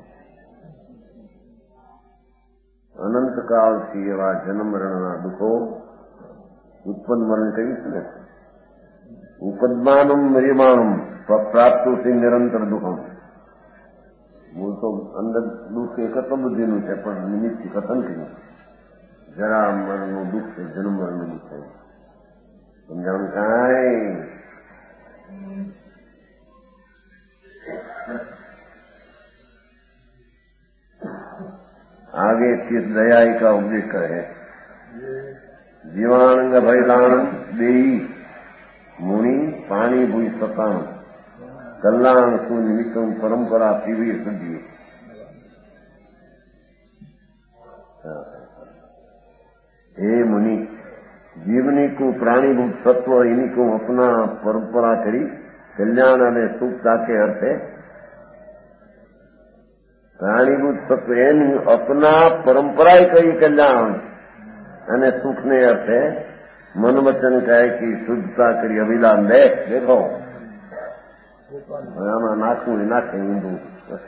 [SPEAKER 2] અનંત કાળથી એવા જન્મ મરણના દુઃખો ઉત્પન્ન મરણ કહીશ ને. ઉપદ્માનમ મ્રિયમાણમ પ્રાપ્તુથી નિરંતર દુઃખમ. મૂળ તો અંદર દુઃખ એક તો બુદ્ધિનું છે, પણ નિમિત્તથી કથન કર્યું. જરા મરણનું દુઃખ છે, જન્મ મરણનું દુઃખ છે. સમજાણું કાંઈ आगे किस दयाई का उपदेश करे. जीवानंग भैलाण देई मुनि पाणी भूई सताण कल्याण सुनिमित्तम परंपरा पीवी शुद्धि. हे मुनि, जीवनी को प्राणीभूत सत्व इन्हीं को अपना परंपरा करी कल्याण અને સુખ સાથે અર્થે પ્રાણીભૂત સત્વ એની અપના પરંપરાએ કરી કલ્યાણ અને સુખને અર્થે મન વચન કહે કે શુદ્ધતા કરી અભિલાન દે. દેખો આમાં નાખવું એ નાખે ઊંધું.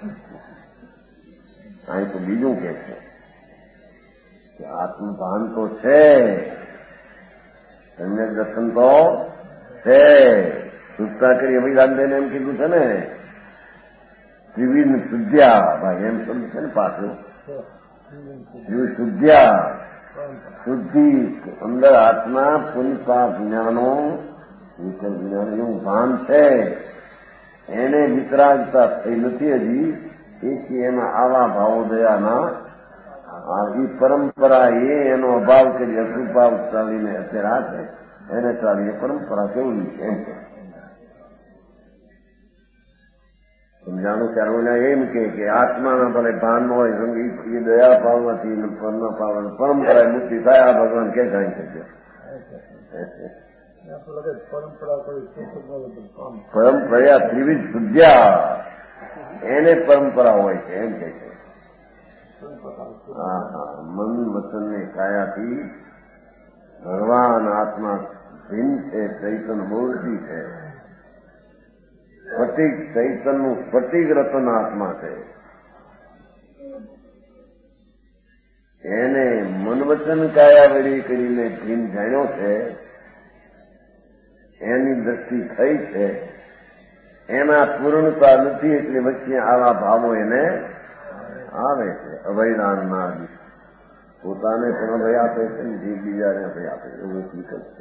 [SPEAKER 2] અહીં તો બીજું કે છે કે આત્મભાન તો છે, સમ્યક દર્શન તો છે. શુદ્ધતા કરી અભિલાન દઈને એમ કીધું છે ને. ત્રિવિધ શુદ્ધ્યા, ભાઈ એમ શબ્દ છે ને પાછું. શુદ્ધ્યા શુદ્ધિ અંદર આત્મા પુન પાપ જ્ઞાનો વિકલ્પ જ્ઞાન એવું ભાન છે. એને વિતરાગતા થઈ નથી હજી. એથી એમાં આવા ભાવો દયાના આવી પરંપરા એનો અભાવ કરી અશુભાવ ચાલીને અત્યારે છે એને ચાલીને પરંપરા કેવી છે એમ છે. સમજાણું ચાલુ એમ કે આત્માના ભલે ભાન હોય સંગીત એ દયા ભાવમાંથી ન પાવવાની પરંપરા મુક્તિ થાય. આ ભગવાન કે કાંઈ શકે. પરંપરા ત્રિવિધ શુદ્ધ્યા એને પરંપરા હોય છે એમ કે છે. હા હા, મન વચન ને કાયાથી ભગવાન આત્મા ભિન્ન છે. ચૈતન્ય મૂર્તિ છે. સ્ફટિક ચૈતનનું સ્ફટિક રતન આત્મા છે. એને મનવચન કાયા વળી કરીને ભીમ જાણ્યો છે. એની દ્રષ્ટિ થઈ છે. એના પૂર્ણતા નથી એટલે વચ્ચે આવા ભાવો એને આવે છે. અભયદાનના પોતાને પણ અભય આપે છે ને જે બીજાને અભય આપે એવું વિકલ્પ છે.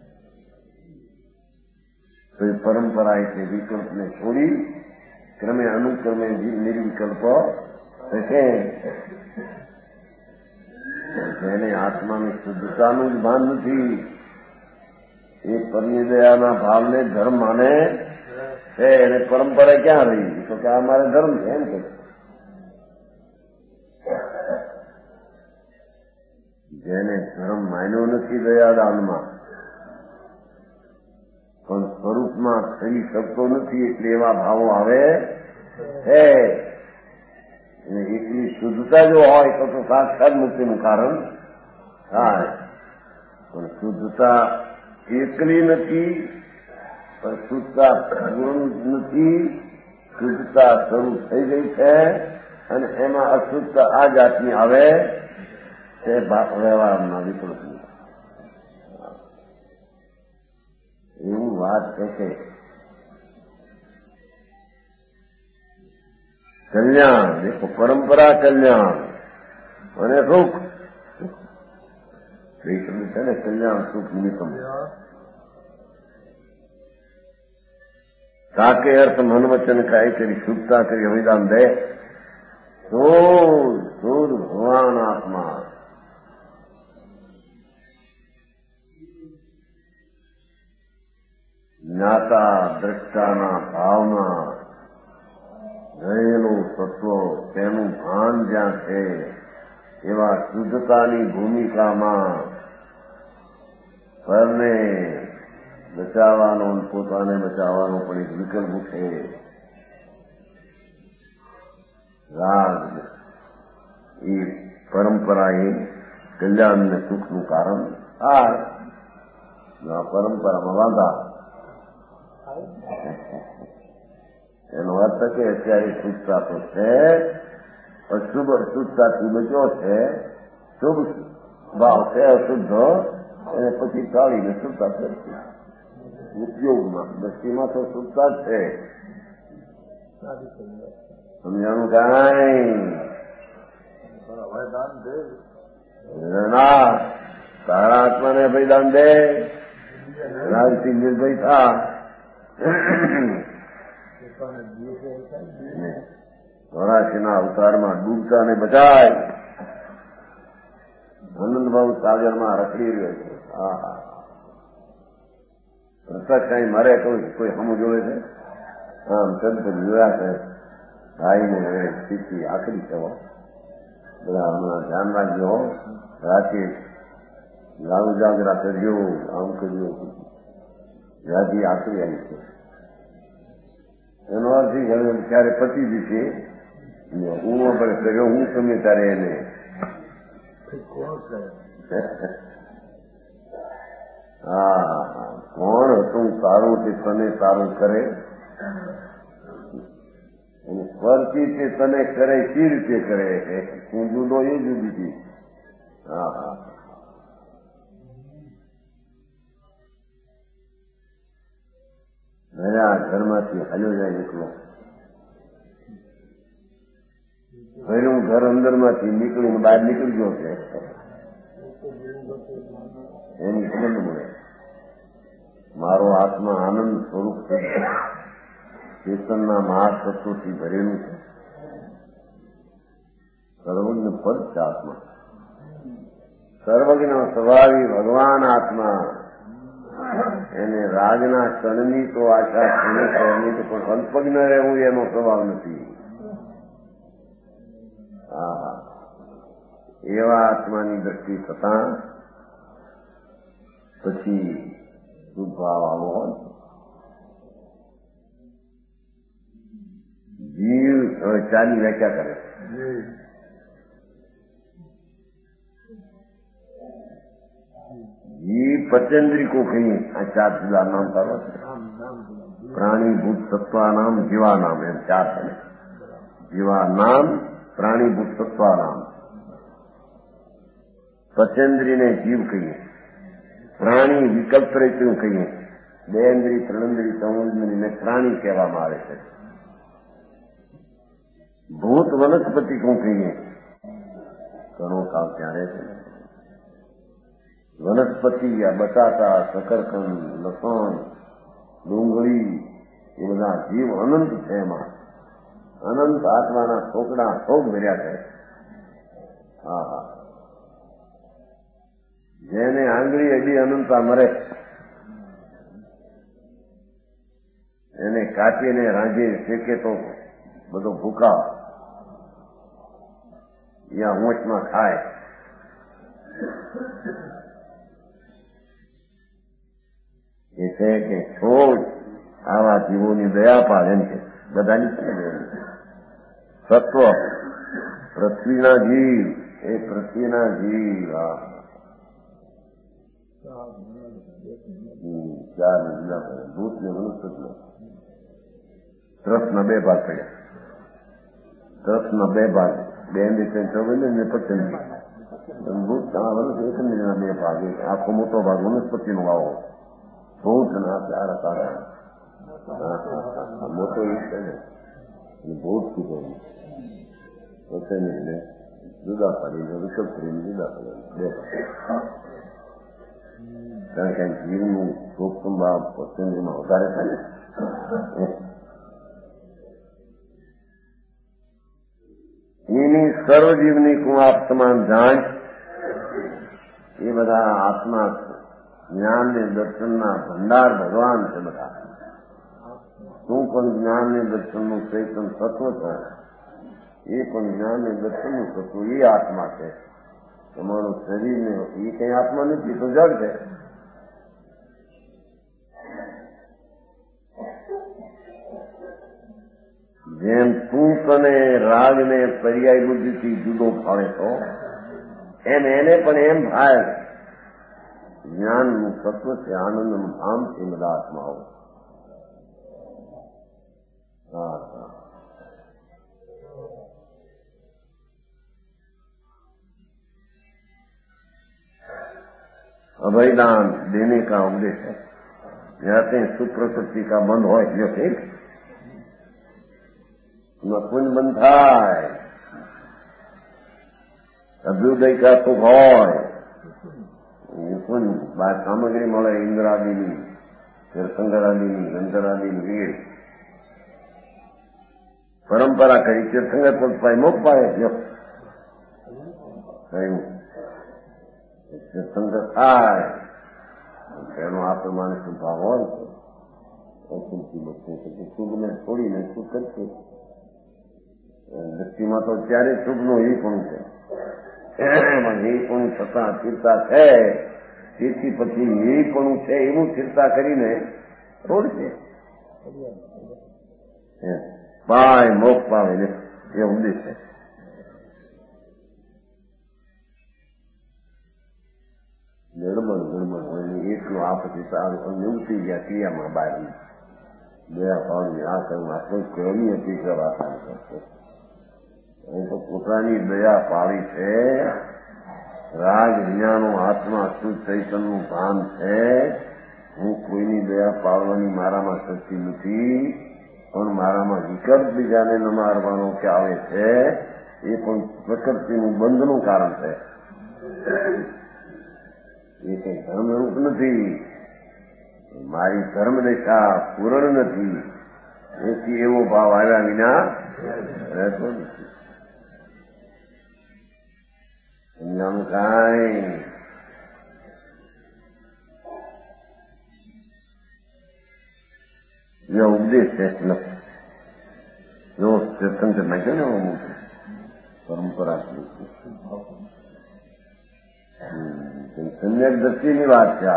[SPEAKER 2] તો એ પરંપરા એટલે વિકલ્પને છોડી ક્રમે અનુક્રમે નિર્વિકલ્પ થશે. જેને આત્માની શુદ્ધતાનું જ ભાન નથી એ પરનિદયાના ભાવને ધર્મ માને છે. એને પરંપરા ક્યાં રહી? તો કે આ મારે ધર્મ છે એમ કે. જેને ધર્મ માન્યો નથી દયાદાનમાં પણ સ્વરૂપમાં થઈ શકતો નથી એટલે એવા ભાવો આવે છે. એટલી શુદ્ધતા જો હોય તો સાક્ષાત મુક્તિનું કારણ થાય. પણ શુદ્ધતા એકલી નથી, પણ શુદ્ધતા પૂર્ણ નથી. શુદ્ધતા શરૂ થઈ ગઈ છે અને એમાં અશુદ્ધતા આ જાતની આવે તે વ્યવહારના વિકલ્પની એવું વાત છે. કલ્યાણ દેખો, પરંપરા કલ્યાણ અને સુખ. એ શબ્દ છે ને કલ્યાણ સુખ નિમિત્તમ. સાકે અર્થ મન વચન કાય કરી શુદ્ધતા કરી અભિદાન દે. શુદ્ધ ભગવાન આત્મા જ્ઞાતા દ્રષ્ટાના ભાવમાં રહેલું તત્વ તેનું ભાન જ્યાં છે એવા શુદ્ધતાની ભૂમિકામાં પરને બચાવવાનો પોતાને બચાવવાનો પણ એક વિકલ્પ છે. રાગ એ પરંપરા એ કલ્યાણ ને સુખનું કારણ આ પરંપરામાં વાંધા. એનો અર્થ કે અત્યારે શુદ્ધતા તો છે, અશુભ અશુદ્ધતાથી બચ્યો છે, શુભ ભાવ છે અશુદ્ધ, અને પછી ટાળીને શુદ્ધતા કરશે. ઉપયોગમાં દ્રષ્ટિમાં તો શુદ્ધતા જ છે. સમજાણું કાંઈ ના તારા આત્માને બલિદાન દે, રાજથી નિર્ભય થા. ચોરાશીના અવતારમાં ડૂબતાને બચાય. આનંદભાવ સાગરમાં રખડી રહ્યો છે. પ્રત્યક્ષ કઈ મરે કોઈ હમું જોડે છે? આમ સંત જોયા છે. ભાઈને હવે સ્થિતિ આખરી છે. બધા હમણાં ધ્યાન રાખજો. રાતે લાલુ જાગરા કરજો, આમ કરજો. વ્યાધિ આખરી આવી છે. એનો અર્થ હવે ત્યારે પતી જશે. હું આપણે કર્યો, હું તમે ત્યારે એને કોણ હતું સારું તે તને સારું કરે, અને ફરતી તે તને કરે સી રીતે કરે. હું જુદો એ જુદી હતી. નયા ઘરમાંથી હાલ્યો જાય એકલો. ભર્યું ઘર અંદરમાંથી નીકળીને બહાર નીકળી ગયો છે. એની ખબર ન મળે. મારો આત્મા આનંદ સ્વરૂપ છે, ચેતનના મહાતત્વથી ભરેલું છે. સર્વજ્ઞ પદ છે આત્મા. સર્વજ્ઞ સ્વભાવી ભગવાન આત્મા. એને રાજના ક્ષણની તો આશા ક્ષણની તો પણ અલ્પજ્ઞ રહેવું એનો સ્વભાવ નથી. એવા આત્માની દ્રષ્ટિ થતા પછી શુદ્ધભાવ આવો હોય. જીવ હવે ચાની વ્યાખ્યા કરે. जीव पचेंद्री को कहीं आ चार जिला नाम करो. प्राणी भूत सत्वा नाम जीवा नाम एम चार है. जीवा नाम प्राणी भूत सत्वा नाम. पचेंद्री ने जीव कहिए, प्राणी विकल्प रेતું કહીએ. બે ઇન્દ્રિય ત્રણેન્દ્રિય ચૌન્દ્રિયને પ્રાણી કહેવામાં આવે છે. ભૂત વનસ્પતિ શું કહીએ? ઘણો કાળ ત્યાં રહે છે. વનસ્પતિ આ બટાટા, શકરકંદ, લસણ, ડુંગળી એ બધા જીવ અનંત છે. એમાં અનંત આત્માના છોકડા શોક ભર્યા છે. જેને આંગળી અડી અનંતા મરે, એને કાપીને રાંધીને શેકે તો બધો ભૂકા યા હોંચમાં ખાય. એ છે કે છોડ આવા જીવોની દયા પાડે એમ છે. બધાની સત્વ પૃથ્વીના જીવ, એ પૃથ્વીના જીવ. ચાર જુદા પડે. ભૂત ને વનસ્પતિ. ત્રસના બે ભાગ પડ્યા. ત્રસના બે ભાગ, બે ને પચંદી. ભૂત એક બે ભાગ. આખો મોટો ભાગ વનસ્પતિનો આવો. ભૂત ના ચાર કારણ મોટો એ છે ને. ભૂત કીધું પચંદીને જુદા પાડીને વિકલ્પ કરીને જુદા પડે બે ભાગ. કારણ કે જીવનું સૂક્ષ્મ ભાવ પસંદગીમાં વધારે થાય. એની સર્વજીવની કુઆપ સમાન જાણ. એ બધા આત્મા જ્ઞાન ને દર્શનના ભંડાર ભગવાન છે. બધા તું પણ જ્ઞાન ને દર્શનનું ચૈતન તત્વ છે. એ પણ જ્ઞાન ને દર્શનનું તત્વ એ આત્મા છે. તમારું શરીરને એ કઈ આત્મા નથી, તો જડ છે. જેમ સુખ અને રાગને પર્યાય બુદ્ધિથી જુદો પાડે તો એમ એને પણ એમ થાય જ્ઞાનનું તત્વ છે, આનંદનું ધામ છે બધા આત્માઓ. अभयदान देने का उपदेश है. कहते हैं सुप्रकृति का बंद हो जो ठीक पुण्य बंद થાય, અભ્યુદય का સુખ હોય, બાર સામગ્રી મળે ઇન્દ્રાદિની, તીર્થંકરાદિની, ગંધરાદિની વીર પરંપરા કરી તીર્થંકર પદ પાય મોક્ષ પાય જો કહ્યું તીર્થંકર થાય એનો આ પ્રમાણે સ્વભાવ હોય છે શુભને છોડીને સુખ કરશે. વ્યક્તિમાં તો અત્યારે શુભનું એ પણ છે, એમાં એ પણ છતાં સ્થિરતા છે, તેથી પછી એ પણ છે એવું સ્થિરતા કરીને છોડશે, પાય મોક્ષ પાવે એ ઉપદેશ છે. ગડબડ હોય એટલું આ પછી સારું નિવતી ગયા ક્રિયામાં બહાર દયા ભાવની આ કરવું આપણે કેવી હતી કરવા કરશે. તો પોતાની દયા પાડી છે, રાગ વિજ્ઞાનો આત્મા શુદ્ધ ચૈતનનું ભાન છે. હું કોઈની દયા પાડવાની મારામાં શક્તિ નથી, પણ મારામાં વિકલ્પ બીજાને ન મારવાનો કે આવે છે એ પણ પ્રકૃતિનું બંધનું કારણ છે. એ કઈ ધર્મરૂપ નથી, મારી ધર્મદશા પૂર્ણ નથી, એથી એવો ભાવ આવ્યા વિના રહેતો નથી. સમજાનું કાંઈ જે ઉપદેશ છે જો તીર્થંકર નાખ્યો ને અમુક પરંપરા સમ્યક દ્રષ્ટિની વાત છે.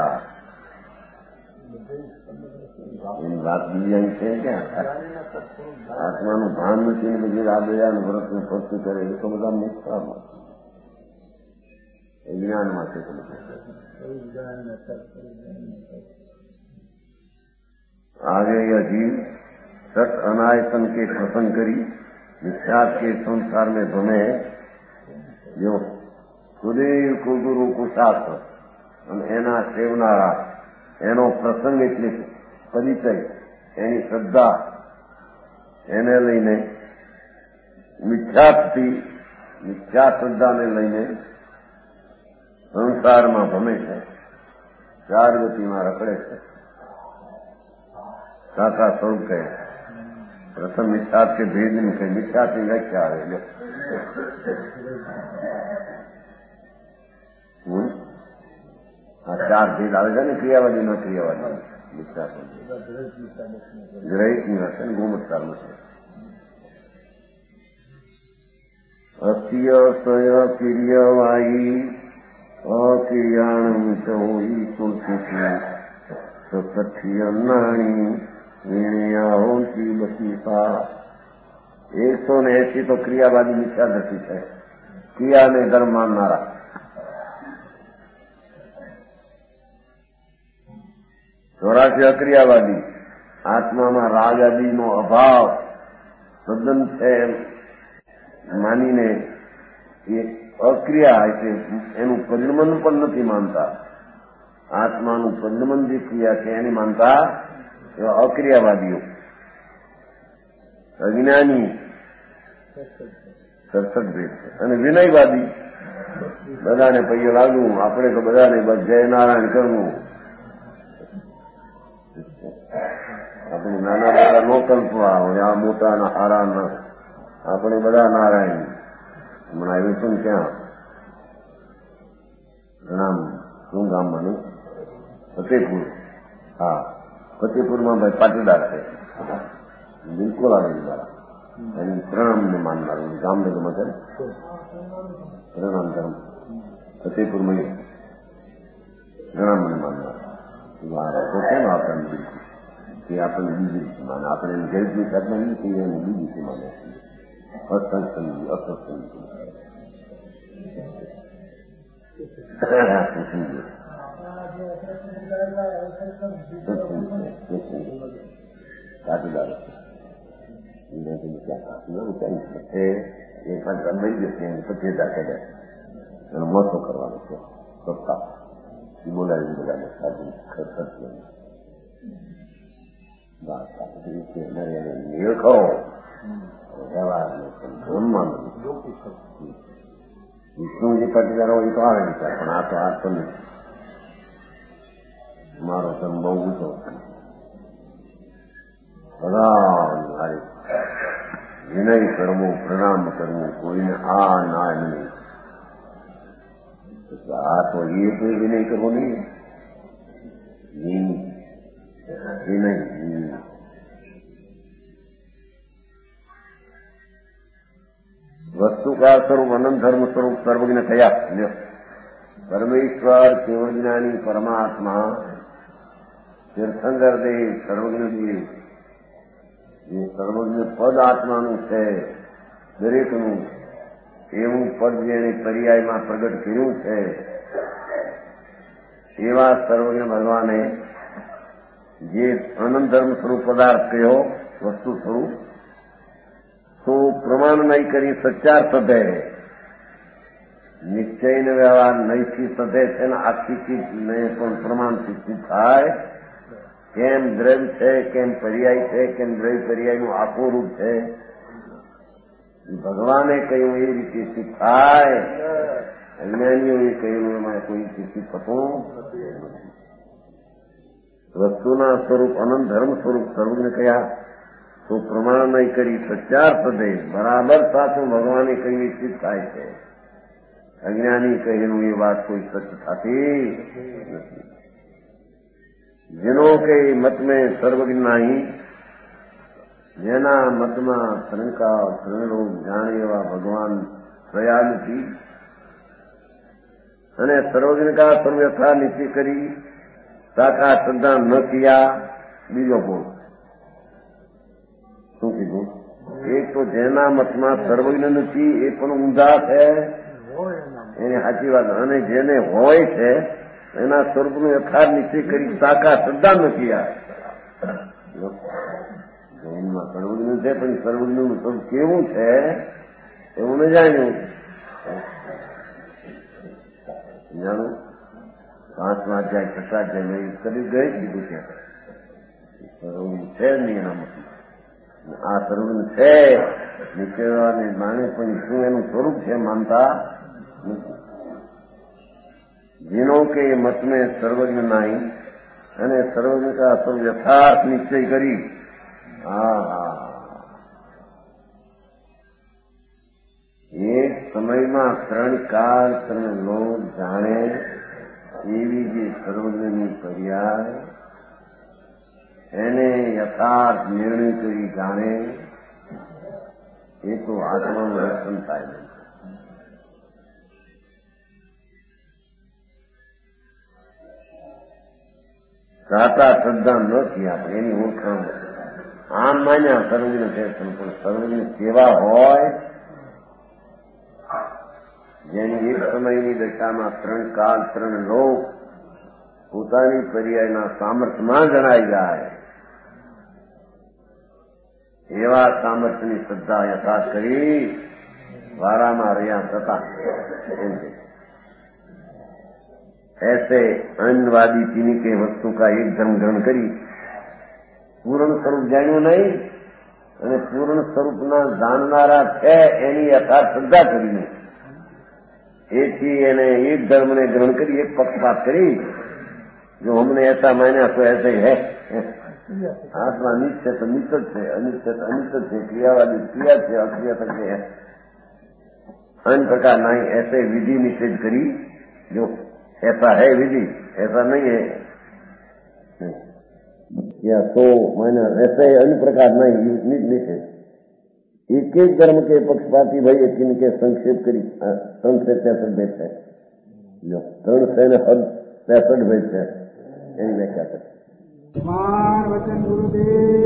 [SPEAKER 2] એની વાત બીજી છે ક્યાં આત્માનું ભાન નથી ને પછી આ દયાનું વ્રતનું ભક્તિ કરે એ તો બધા મોક્ષામાં જ્ઞાનમાં છે. आगे यह जीव सत अनायतन के प्रसंग करी मिथ्यात के संसार में भमे जो સુદેવ કુગુરુ કુશાસ્ત્ર અને એના સેવનારા એનો પ્રસંગ એટલે પરિચય, એની શ્રદ્ધા, એને લઈને મિથ્યા શ્રદ્ધાને લઈને સંસારમાં ભમે છે, ચાર ગતિમાં રખડે છે. સાચા સ્વરૂપ કહે પ્રથમ મિથ્યાત કે ભેદની કહે મિથ્યાતની વ્યાખ્યા આવે. આ ચાર ભેદ આવે છે ને ક્રિયાવાદી ન ક્રિયાવાદી મિથ્યાત ગ્રહિતની હશે ને ગુમત્કારનું છે. અસ્ય સય પિર્યવાયી અક્રિયાણમ ચોઈ તુલસી સઠ્ઠી વીણ્યાઓથી બસીતા 180 તો ક્રિયાવાદી મિથ્યા દ્રષ્ટિ છે, ક્રિયાને ધર્મ માનનારા. ચોરાશી અક્રિયાવાદી, આત્મામાં રાગ આદિનો અભાવ તદ્દન છે માનીને એ અક્રિયા એટલે એનું પરિણમન પણ નથી માનતા. આત્માનું પરિણમન જે ક્રિયા છે એને માનતા એવા અક્રિયાવાદીઓ. અજ્ઞાની સત્સંગ ભેદ છે. અને વિનયવાદી બધાને પૈયે લાગવું, આપણે તો બધાને બસ જય નારાયણ કરવું. આપણે નાના મોટા નો કલ્પવા હોય, આ મોટાના હારા ન, આપણે બધા નારાયણ. હમણાં આવ્યું છું ક્યાં નામ શું ગામમાં નહીં ફતેપુર. હા, ફતેપુરમાં ભાઈ પાટીદાર છે, બિલકુલ આવે દ્વારા એની પ્રણામને માનનાર ગામને ગમે છે પ્રણામ ધર્મ फतेहपुर में घणा મને માનવા તો કેમ આપણને બિલકુલ કે આપણને બીજી રીતે માને આપણે ગરીબની સાધના નહીં કહીએ અને બીજી રીતે માને અસંસંગી અસંસંગી સાથીદાર क्या एक गंभीर व्यक्ति हैं પછી જાકે જાય અને મોટો કરવાનો છે સત્તા બોલાવી બધાને સાધુ ખર્ચ વાત રીતે નરેન્દ્ર નિયખો વિષ્ણુજી પાટીદારો એ તો આવે વિચાર પણ આ તો આ તો નથી મારો ધર્મ બહુ ઊંચો બધા વિનય કરવું પ્રણામ કરવું કોઈને આ ના નહીં આ તો એ કોઈ વિનય કરવો નહીં વિનય वस्तु का स्वरूप अनंत धर्म स्वरूप सर्वज्ञ कया परमेश्वर केवल ज्ञानी परमात्मा तीर्थंकर देव सर्वज्ञ जी ये सर्वज्ञ पद आत्माનું છે દરેકનું એવું પદ જેણે પર્યાયમાં પ્રગટ કર્યું છે એવા સર્વજ્ઞ ભગવાને જે અનંત ધર્મ સ્વરૂપ પદાર્થ કહ્યો વસ્તુ સ્વરૂપ તો પ્રમાણ નહીં કરી સચ્ચાર સધે નિશ્ચયનો વ્યવહાર નહીંથી સધે છે ને આખી ચીજને પણ પ્રમાણથી સિદ્ધ થાય કેમ દ્રવ્ય છે કેમ પર્યાય છે કેમ દ્રવ્ય પર્યાયનું આખું રૂપ છે ભગવાને કહ્યું એ રીતે સિદ્ધ થાય અજ્ઞાનીઓએ કહ્યું એમાં કોઈ સિદ્ધ થતું વસ્તુના સ્વરૂપ અનંત ધર્મ સ્વરૂપ સર્વજ્ઞ કયા તો પ્રમાણ નહીં કરી સચ્ચાર પદે બરાબર સાચું ભગવાને કહ્યું એ સિદ્ધ થાય છે અજ્ઞાની કહેલું એ વાત કોઈ સચ થતી નથી जिनों के मत में सर्वज्ञ नहीं जेना मत में शंका शरणों जाने एवं भगवान दयालु थी अने सर्वज्ञ का सर्वयथा नीचे करी साका श्रद्धा न किया बीजो बोल शू कीधु एक तो जेना मत में सर्वज्ञ नहीं ए पण ऊंधा है एनी साची बात अने जेने होय छे એના સ્વરૂપનું યથાર્થ નિશ્ચય કરી સાકાર શ્રદ્ધા નથી જૈનમાં સર્વજ્ઞ છે પણ સર્વજ્ઞનું સ્વરૂપ કેવું છે એવું મેં જાણ્યું જાણું 5મા અધ્યાય 6મા અધ્યાય મેં કરી ગઈ કીધું છે સર્વજ્ઞ છે જ નહીં એનામાંથી આ સર્વજ્ઞ છે નીકળવાને માને પણ શું એનું સ્વરૂપ છે માનતા નથી जिनों के मत में सर्वज्ञ नहीं अने सर्वज्ञ का सर्व यथार्थ निश्चय करी एक समय में त्रण काल त्रण लोग जाने एवी जे सर्वज्ञ पर्याय एने यथार्थ निर्णय करी जाने ये तो आत्मा में दर्शन थाय नहीं સાચા શ્રદ્ધા ન થયા એની ઓળખાણ આમ માન્યા સર્વજ્ઞ છે પણ સર્વજ્ઞ કેવા હોય જેની એક સમયની દશામાં ત્રણ કાળ ત્રણ લોક પોતાની પર્યાયના સામર્થ્યમાં જણાઈ જાય એવા સામર્થ્યની શ્રદ્ધા યથાર્થ કરી વારામાં રહ્યા થતા એમ છે ऐसे अन्यवादी चीनी के वस्तु का एक धर्म ग्रहण करी पूर्ण स्वरूप जाण्યું नहीं અને પૂર્ણ સ્વરૂપના જાણનારા છે એની યથાર્થ શ્રદ્ધા કરીને એથી એને એક ધર્મને ગ્રહણ કરી એક પક્ષપાત કરી जो हमने ऐसा माना तो ऐसे ही है आत्मा नित्य तो नित्य है अनित्य तो अनित्य है क्रियावादी क्रिया से अक्रिया तक है अन्य प्रकार नहीं ऐसे विधि निषेध करी जो ऐसा है विधि ऐसा नहीं है या तो मैंने ऐसे अन्य प्रकार नहीं निषेध एक एक धर्म के पक्षपाती भाई किन के संक्षेप करी संक्षेप कैसे देते हैं तरुण सेन हद 65 भेज है, यही व्याख्या करते।
[SPEAKER 3] कुमार वचन गुरुदेव